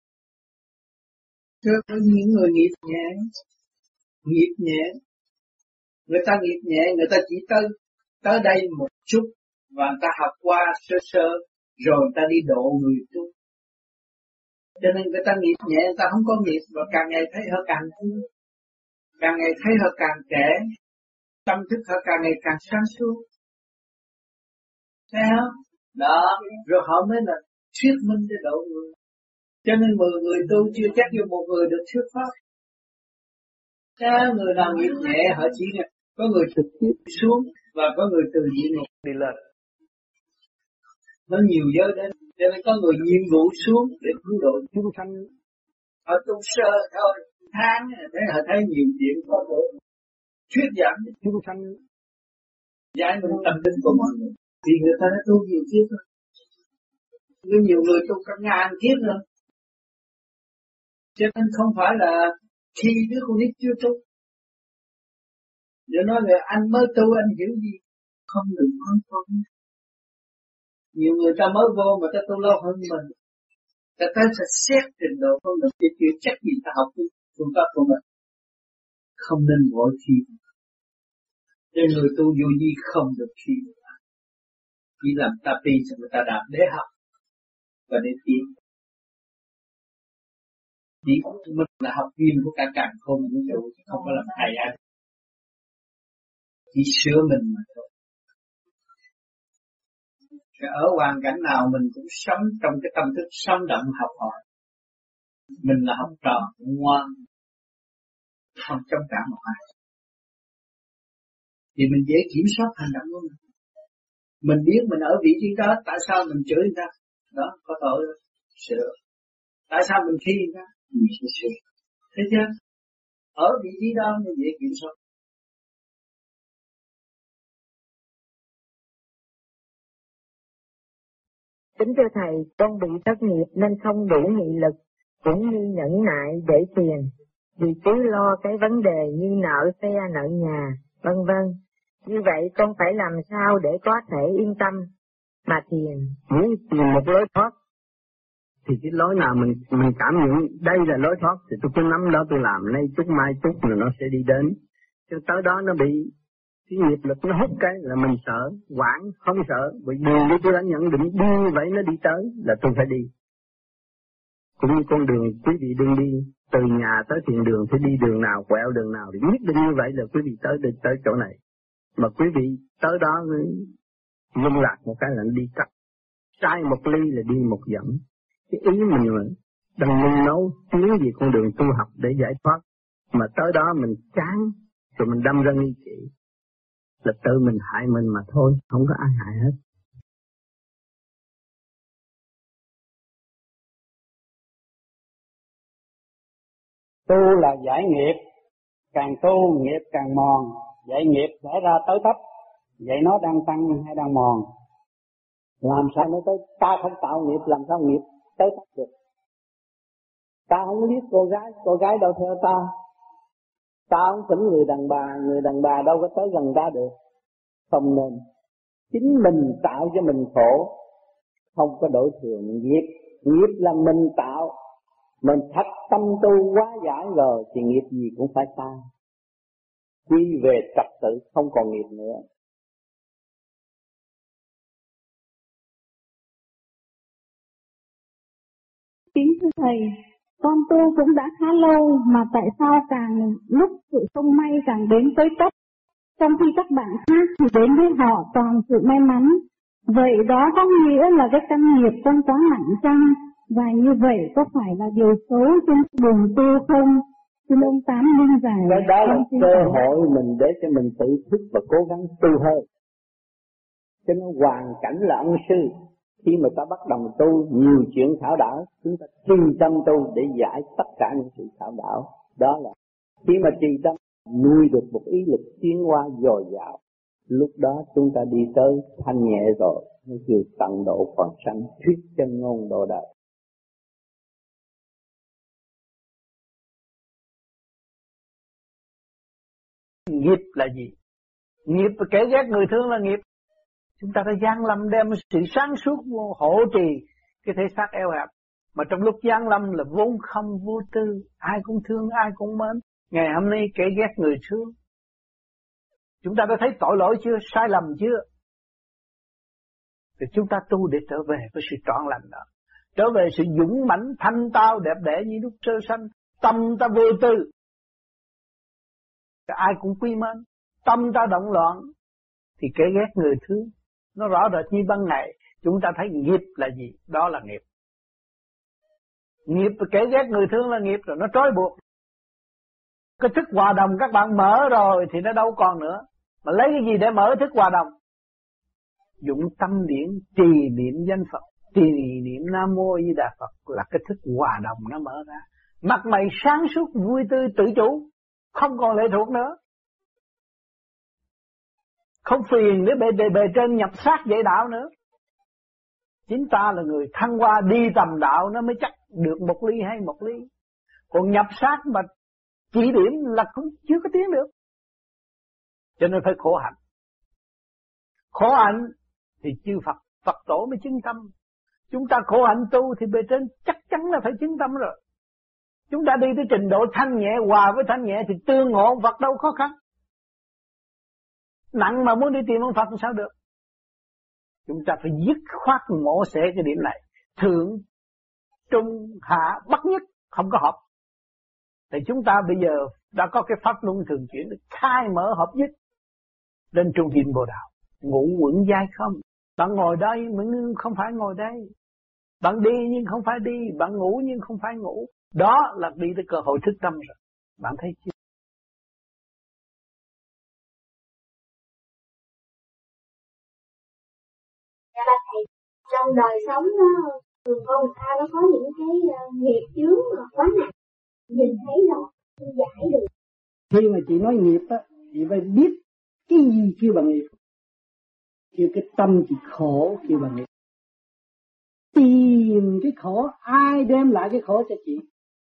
Chứ có những người nghiệp nhẹ, nghiệp nhẹ, người ta nghiệp nhẹ, người ta chỉ tới tới đây một chút và người ta học qua sơ sơ rồi người ta đi độ người tu. Cho nên người ta nghiệp nhẹ, người ta không có nghiệp và càng ngày thấy họ càng càng ngày thấy họ càng trẻ, tâm thức họ càng ngày càng sáng suốt. Thấy không? Đó, rồi họ mới là thuyết minh cho độ người. Cho nên mười người tu chưa chắc vô một người được thuyết pháp. Thế người nào nghiệp nhẹ họ chỉ là có người trực tiếp xuống và có người từ địa ngục đi lên. Nó nhiều giới đến, cho nên có người nhiệm vụ xuống để cứu độ chúng sanh. Họ tu sơ thôi, tháng để họ thấy nhiều chuyện có thể thuyết giảng cho chúng sanh giải minh tâm linh của mọi người. Vì người ta đã tu nhiều kiếp rồi. Nhưng nhiều người tu cả ngàn kiếp rồi. Cho nên không phải là khi đứa con nít chưa tu. Để nói là anh mới tu anh hiểu gì. Không được nói không. Nhiều người ta mới vô mà ta tu lâu hơn mình. Ta ta sẽ xét trình độ của mình để chịu trách gì ta học phương pháp của mình. Không nên vội khi. Để người tu vô gì không được khi. Chỉ làm ta tin cho người ta đạt để học và để tiến. Chỉ mình là học viên của cả càng không vũ trụ, không có làm thầy ai. Chỉ sửa mình mà thôi. Ở hoàn cảnh nào mình cũng sống trong cái tâm thức sống động học hỏi. Mình là học trò ngoan. không trong cả một ai. Thì mình dễ kiểm soát hành động của mình. Mình biết mình ở vị trí đó, tại sao mình chửi người ta? Đó, có tội rồi, sửa. Tại sao mình khi người ta? Mình sẽ sửa. Thấy chưa? Ở vị trí đó mình dễ kiểm soát. Kính thưa Thầy, con bị thất nghiệp nên không đủ nghị lực, cũng như nhẫn nại để tiền, vì cứ lo cái vấn đề như nợ xe, nợ nhà, vân vân. Như vậy con phải làm sao để có thể yên tâm mà thiền, muốn tìm một lối thoát? Thì cái lối nào mình mình cảm nhận đây là lối thoát thì tôi cứ nắm đó tôi làm, nay chút mai chút là nó sẽ đi đến. Chứ tới đó nó bị cái nghiệp lực nó hút cái là mình sợ, hoảng không sợ, bởi vì đi tôi đã nhận định đi vậy nó đi tới là tôi phải đi. Cũng như con đường quý vị đừng đi từ nhà tới thiền đường thì đi đường nào, quẹo đường nào thì nhất định như vậy là quý vị tới đi tới chỗ này. Mà quý vị tới đó lung lạc một cái là đi cắt, sai một ly là đi một dặm. Cái ý mình là đang nung nấu tiến về con đường tu học để giải thoát, mà tới đó mình chán rồi mình đâm ra nghi kỵ là tự mình hại mình mà thôi, không có ai hại hết. Tu là giải nghiệp, càng tu nghiệp càng mòn, vậy nghiệp sẽ ra tới thấp, vậy nó đang tăng hay đang mòn? Làm sao nó tới, ta không tạo nghiệp làm sao nghiệp tới thấp được? Ta không biết cô gái, cô gái đâu theo ta, ta không thỉnh người đàn bà, người đàn bà đâu có tới gần ta được. Không nên, chính mình tạo cho mình khổ, không có đổi thường nghiệp, nghiệp là mình tạo. Mình thật tâm tu quá giải rồi thì nghiệp gì cũng phải tan. Quy về trật tự không còn nghiệp nữa. Kính thưa Thầy, con tu cũng đã khá lâu mà tại sao càng lúc sự không may càng đến tới tấp, trong khi các bạn khác thì đến với họ toàn sự may mắn. Vậy đó có nghĩa là cái căn nghiệp con quá nặng chăng? Và như vậy có phải là điều xấu trên đường tu không? Xin ông Tám minh giải. Cái đó là cơ hội mình để cho mình tự thức và cố gắng tu hơn. Cho nên hoàn cảnh là ân sư. Khi mà ta bắt đầu tu nhiều chuyện khảo đảo, chúng ta trì tâm tu để giải tất cả những sự khảo đảo. Đó là khi mà trì tâm nuôi được một ý lực tiến hóa dồi dào, lúc đó chúng ta đi tới thanh nhẹ rồi, nó kêu tận độ phần sanh, thuyết chân ngôn độ đời. Nghiệp là gì? Nghiệp kẻ ghét người thương là nghiệp. Chúng ta phải gian lâm đem sự sáng suốt hộ trì cái thể xác eo hẹp. Mà trong lúc gian lâm là vốn không vô tư, ai cũng thương, ai cũng mến. Ngày hôm nay kẻ ghét người thương. Chúng ta đã thấy tội lỗi chưa? Sai lầm chưa? Thì chúng ta tu để trở về với sự trọn lành đó. Trở về sự dũng mãnh, thanh tao, đẹp đẽ như lúc sơ sanh. Tâm ta vô tư. Ai cũng quý mến. Tâm ta động loạn thì kẻ ghét người thương. Nó rõ rệt như ban ngày. Chúng ta thấy nghiệp là gì? Đó là nghiệp. Nghiệp kẻ ghét người thương là nghiệp rồi, nó trói buộc. Cái thức hòa đồng các bạn mở rồi thì nó đâu còn nữa. Mà lấy cái gì để mở thức hòa đồng? Dụng tâm điển trì niệm danh Phật, trì niệm Nam Mô Di Đà Phật là cái thức hòa đồng nó mở ra. Mặt mày sáng suốt, vui tươi, tự chủ, không còn lệ thuộc nữa. Không phiền để bề, bề, bề trên nhập sát dạy đạo nữa. Chính ta là người thăng hoa đi tầm đạo nó mới chắc được một ly hay một ly. Còn nhập sát mà chỉ điểm là cũng chưa có tiến được. Cho nên phải khổ hạnh. Khổ hạnh thì chư Phật, Phật tổ mới chứng tâm. Chúng ta khổ hạnh tu thì bề trên chắc chắn là phải chứng tâm rồi. Chúng ta đi tới trình độ thanh nhẹ, hòa với thanh nhẹ thì tương ngộ ông Phật đâu khó khăn. Nặng mà muốn đi tìm ông Phật thì sao được? Chúng ta phải dứt khoát mổ xẻ cái điểm này. Thượng, trung, hạ, bất nhất không có hợp. Thì chúng ta bây giờ đã có cái pháp luân thường chuyển được khai mở hợp nhất lên trung tâm Bồ Đạo. Ngủ quẩn dai không? Bạn ngồi đây nhưng không phải ngồi đây. Bạn đi nhưng không phải đi. Bạn ngủ nhưng không phải ngủ. Đó là đi tới cơ hội thức tâm rồi. Bạn thấy chưa? Dạ là thầy, trong đời sống nó thường con người ta nó có những cái uh, nghiệp chướng quá nặng, nhìn thấy rồi không giải được. Khi mà chị nói nghiệp á, chị phải biết cái gì kêu bằng nghiệp. Kêu cái tâm chị khổ kêu bằng nghiệp. Tìm cái khổ, ai đem lại cái khổ cho chị?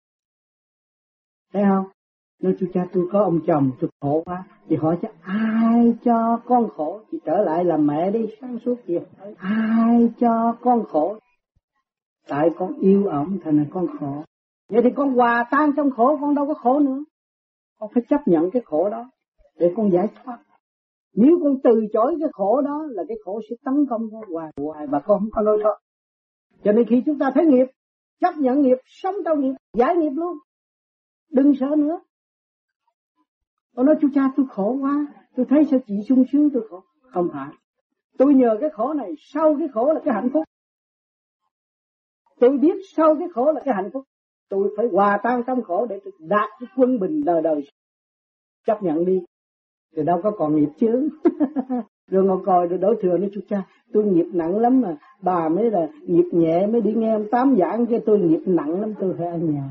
Thấy không? Nói chú cha tôi có ông chồng tôi khổ quá. Chị hỏi cho ai cho con khổ? Chị trở lại làm mẹ đi, sáng suốt chị hỏi ai cho con khổ? Tại con yêu ổng thành là con khổ. Vậy thì con hòa tan trong khổ, con đâu có khổ nữa. Con phải chấp nhận cái khổ đó để con giải thoát. Nếu con từ chối cái khổ đó là cái khổ sẽ tấn công con hoài hoài và con không có lối thoát. Cho nên khi chúng ta thấy nghiệp, chấp nhận nghiệp, sống trong nghiệp, giải nghiệp luôn. Đừng sợ nữa. Con nói chú cha tôi khổ quá, tôi thấy sao chị sung sướng tôi khổ. Không phải. Tôi nhờ cái khổ này, sau cái khổ là cái hạnh phúc. Tôi biết sau cái khổ là cái hạnh phúc. Tôi phải hòa tan trong khổ để tôi đạt cái quân bình đời đời. Chấp nhận đi. Thì đâu có còn nghiệp chướng. Rồi ngồi coi rồi đối thừa nói chú cha, tôi nghiệp nặng lắm mà. Bà mới là nghiệp nhẹ mới đi nghe ông Tám giảng, chứ tôi nghiệp nặng lắm tôi phải ở nhà.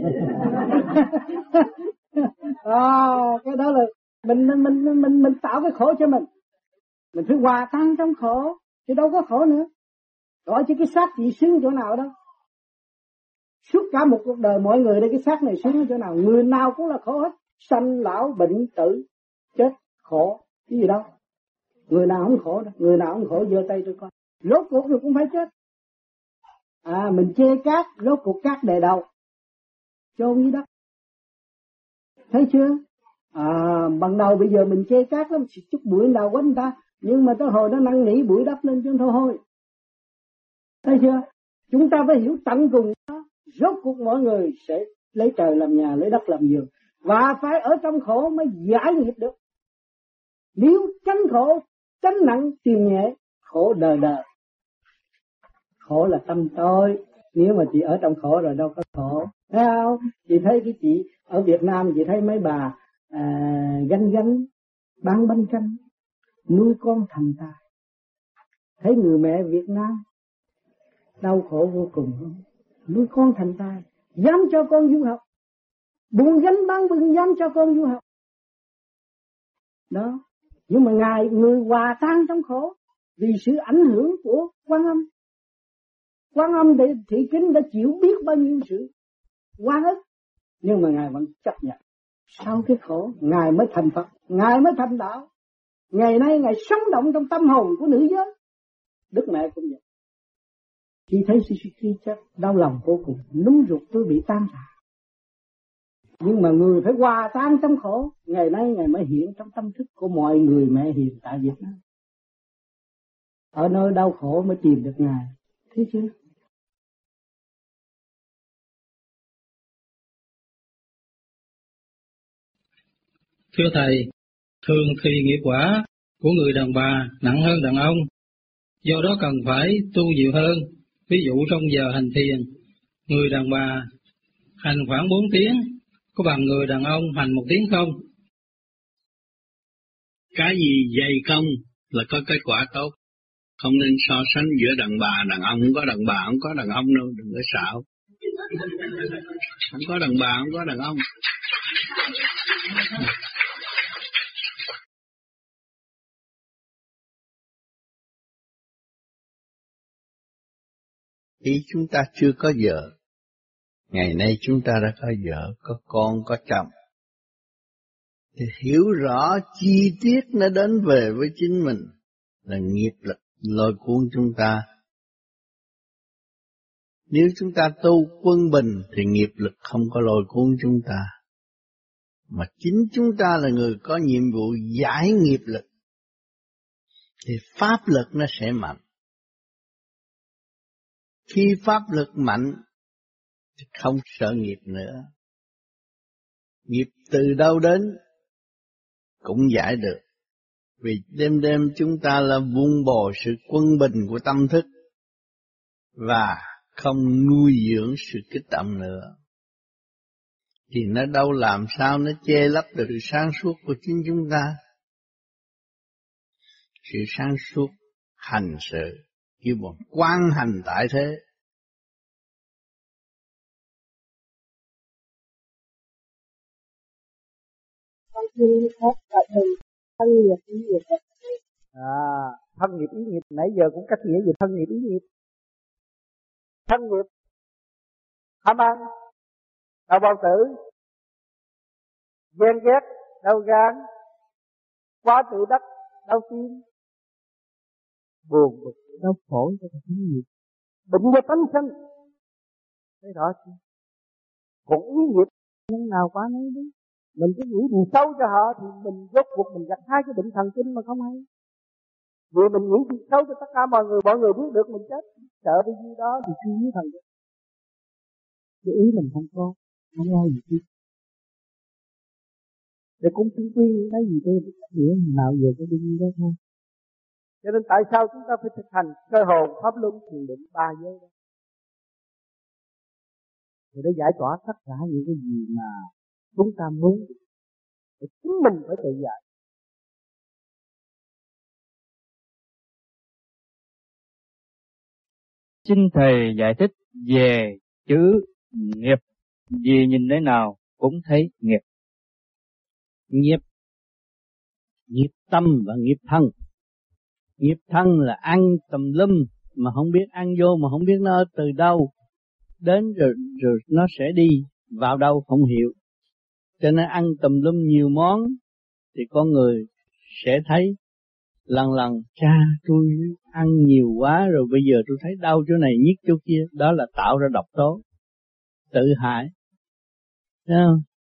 À, cái đó là mình mình mình mình mình tạo cái khổ cho mình. Mình phải hòa tan trong khổ, chứ đâu có khổ nữa. Gọi chứ cái xác chị sướng chỗ nào đâu. Suốt cả một cuộc đời mọi người đây cái xác này sướng ở chỗ nào? Người nào cũng là khổ hết. Sanh lão bệnh tử chết khổ cái gì đâu. Người nào không khổ đâu. Người nào không khổ giơ tay tôi coi. Rốt cuộc rồi cũng phải chết. À mình chê cát, rốt cuộc cát đè đầu chôn dưới đất. Thấy chưa? À ban đầu bây giờ mình chê cát lắm, chút bụi nào quánh ta, nhưng mà tới hồi nó năn nỉ bụi đắp lên chứ thôi. Thấy chưa? Chúng ta phải hiểu tận cùng đó. Rốt cuộc mọi người sẽ lấy trời làm nhà, lấy đất làm giường. Và phải ở trong khổ mới giải nghiệp được. Nếu tránh khổ, tránh nặng, tìm nhẹ, khổ đời đời. Khổ là tâm tôi. Nếu mà chị ở trong khổ rồi đâu có khổ. Thấy không? Chị thấy cái chị ở Việt Nam, chị thấy mấy bà à, ganh ganh, bán bánh canh, nuôi con thành tài. Thấy người mẹ Việt Nam đau khổ vô cùng, nuôi con thành tài, dám cho con du học, buồn gánh bán bưng dám cho con du học. Đó, nhưng mà ngài người hòa tan trong khổ vì sự ảnh hưởng của Quan Âm. Quan Âm để thị kính đã chịu biết bao nhiêu sự oan ức, nhưng mà ngài vẫn chấp nhận. Sau cái khổ, ngài mới thành Phật, ngài mới thành đạo. Ngày nay ngài sống động trong tâm hồn của nữ giới. Đức mẹ cũng vậy. Khi thấy Suzuki chết, đau lòng vô cùng, núm ruột tôi bị tan rã. Nhưng mà người phải hòa tan trong khổ. Ngày nay ngài mới hiện trong tâm thức của mọi người mẹ hiền tại Việt Nam. Ở nơi đau khổ mới tìm được ngài. Thấy chưa? Thưa Thầy, thường thì nghiệp quả của người đàn bà nặng hơn đàn ông, do đó cần phải tu nhiều hơn. Ví dụ trong giờ hành thiền, người đàn bà hành khoảng bốn tiếng, có bằng người đàn ông hành một tiếng không? Cái gì dày công là có kết quả tốt. Không nên so sánh giữa đàn bà, đàn ông không có đàn bà, không có đàn ông đâu, đừng có xạo. Không có đàn bà, không có đàn ông. Ý chúng ta chưa có vợ, ngày nay chúng ta đã có vợ, có con, có chồng, thì hiểu rõ chi tiết nó đến về với chính mình là nghiệp lực lôi cuốn chúng ta. Nếu chúng ta tu quân bình thì nghiệp lực không có lôi cuốn chúng ta, mà chính chúng ta là người có nhiệm vụ giải nghiệp lực, thì pháp lực nó sẽ mạnh. Khi pháp lực mạnh thì không sợ nghiệp nữa. Nghiệp từ đâu đến cũng giải được. Vì đêm đêm chúng ta là vun bồi sự quân bình của tâm thức và không nuôi dưỡng sự kích động nữa, thì nó đâu làm sao nó che lấp được sự sáng suốt của chính chúng ta. Sự sáng suốt hành sự kêu bằng quan hành tại thế. thân nghiệp ý nghiệp. À, thân nghiệp ý nghiệp nãy giờ cũng cách nghĩa về thân nghiệp ý nghiệp. Thân nghiệp tham ăn, đau bao tử, ghen ghét, đau gan, quá tự đắc, đau tim, buồn bực, đau khổ cho thân nghiệp. Bệnh do tánh sanh. Thấy rõ chưa? Còn ý nghiệp nhân nào quá nấy đấy. Mình cứ nghĩ gì xấu cho họ thì mình rốt cuộc mình gặt hai cái bệnh thần kinh mà không hay. Vì mình nghĩ gì xấu cho tất cả mọi người, mọi người biết được mình chết, sợ cái gì đó thì suy nghĩ thần kinh. Cái ý mình không có, không ai gì chứ. Để cũng chứng quy những cái gì tôi nghĩa nào giờ có đi như đó thôi. Cho nên tại sao chúng ta phải thực hành cơ hồn, pháp luân, thiền định, ba giới đó. Để giải tỏa tất cả những cái gì mà chúng ta muốn, để chính mình phải tự giải. Xin Thầy giải thích về chữ nghiệp, vì nhìn thế nào cũng thấy nghiệp. Nghiệp, nghiệp tâm và nghiệp thân. Nghiệp thân là ăn tùm lum mà không biết ăn vô, mà không biết nó từ đâu đến, rồi rồi nó sẽ đi vào đâu không hiểu. Cho nên ăn tùm lum nhiều món thì con người sẽ thấy lần lần cha tôi ăn nhiều quá rồi bây giờ tôi thấy đau chỗ này nhức chỗ kia. Đó là tạo ra độc tố, tự hại. Thấy không?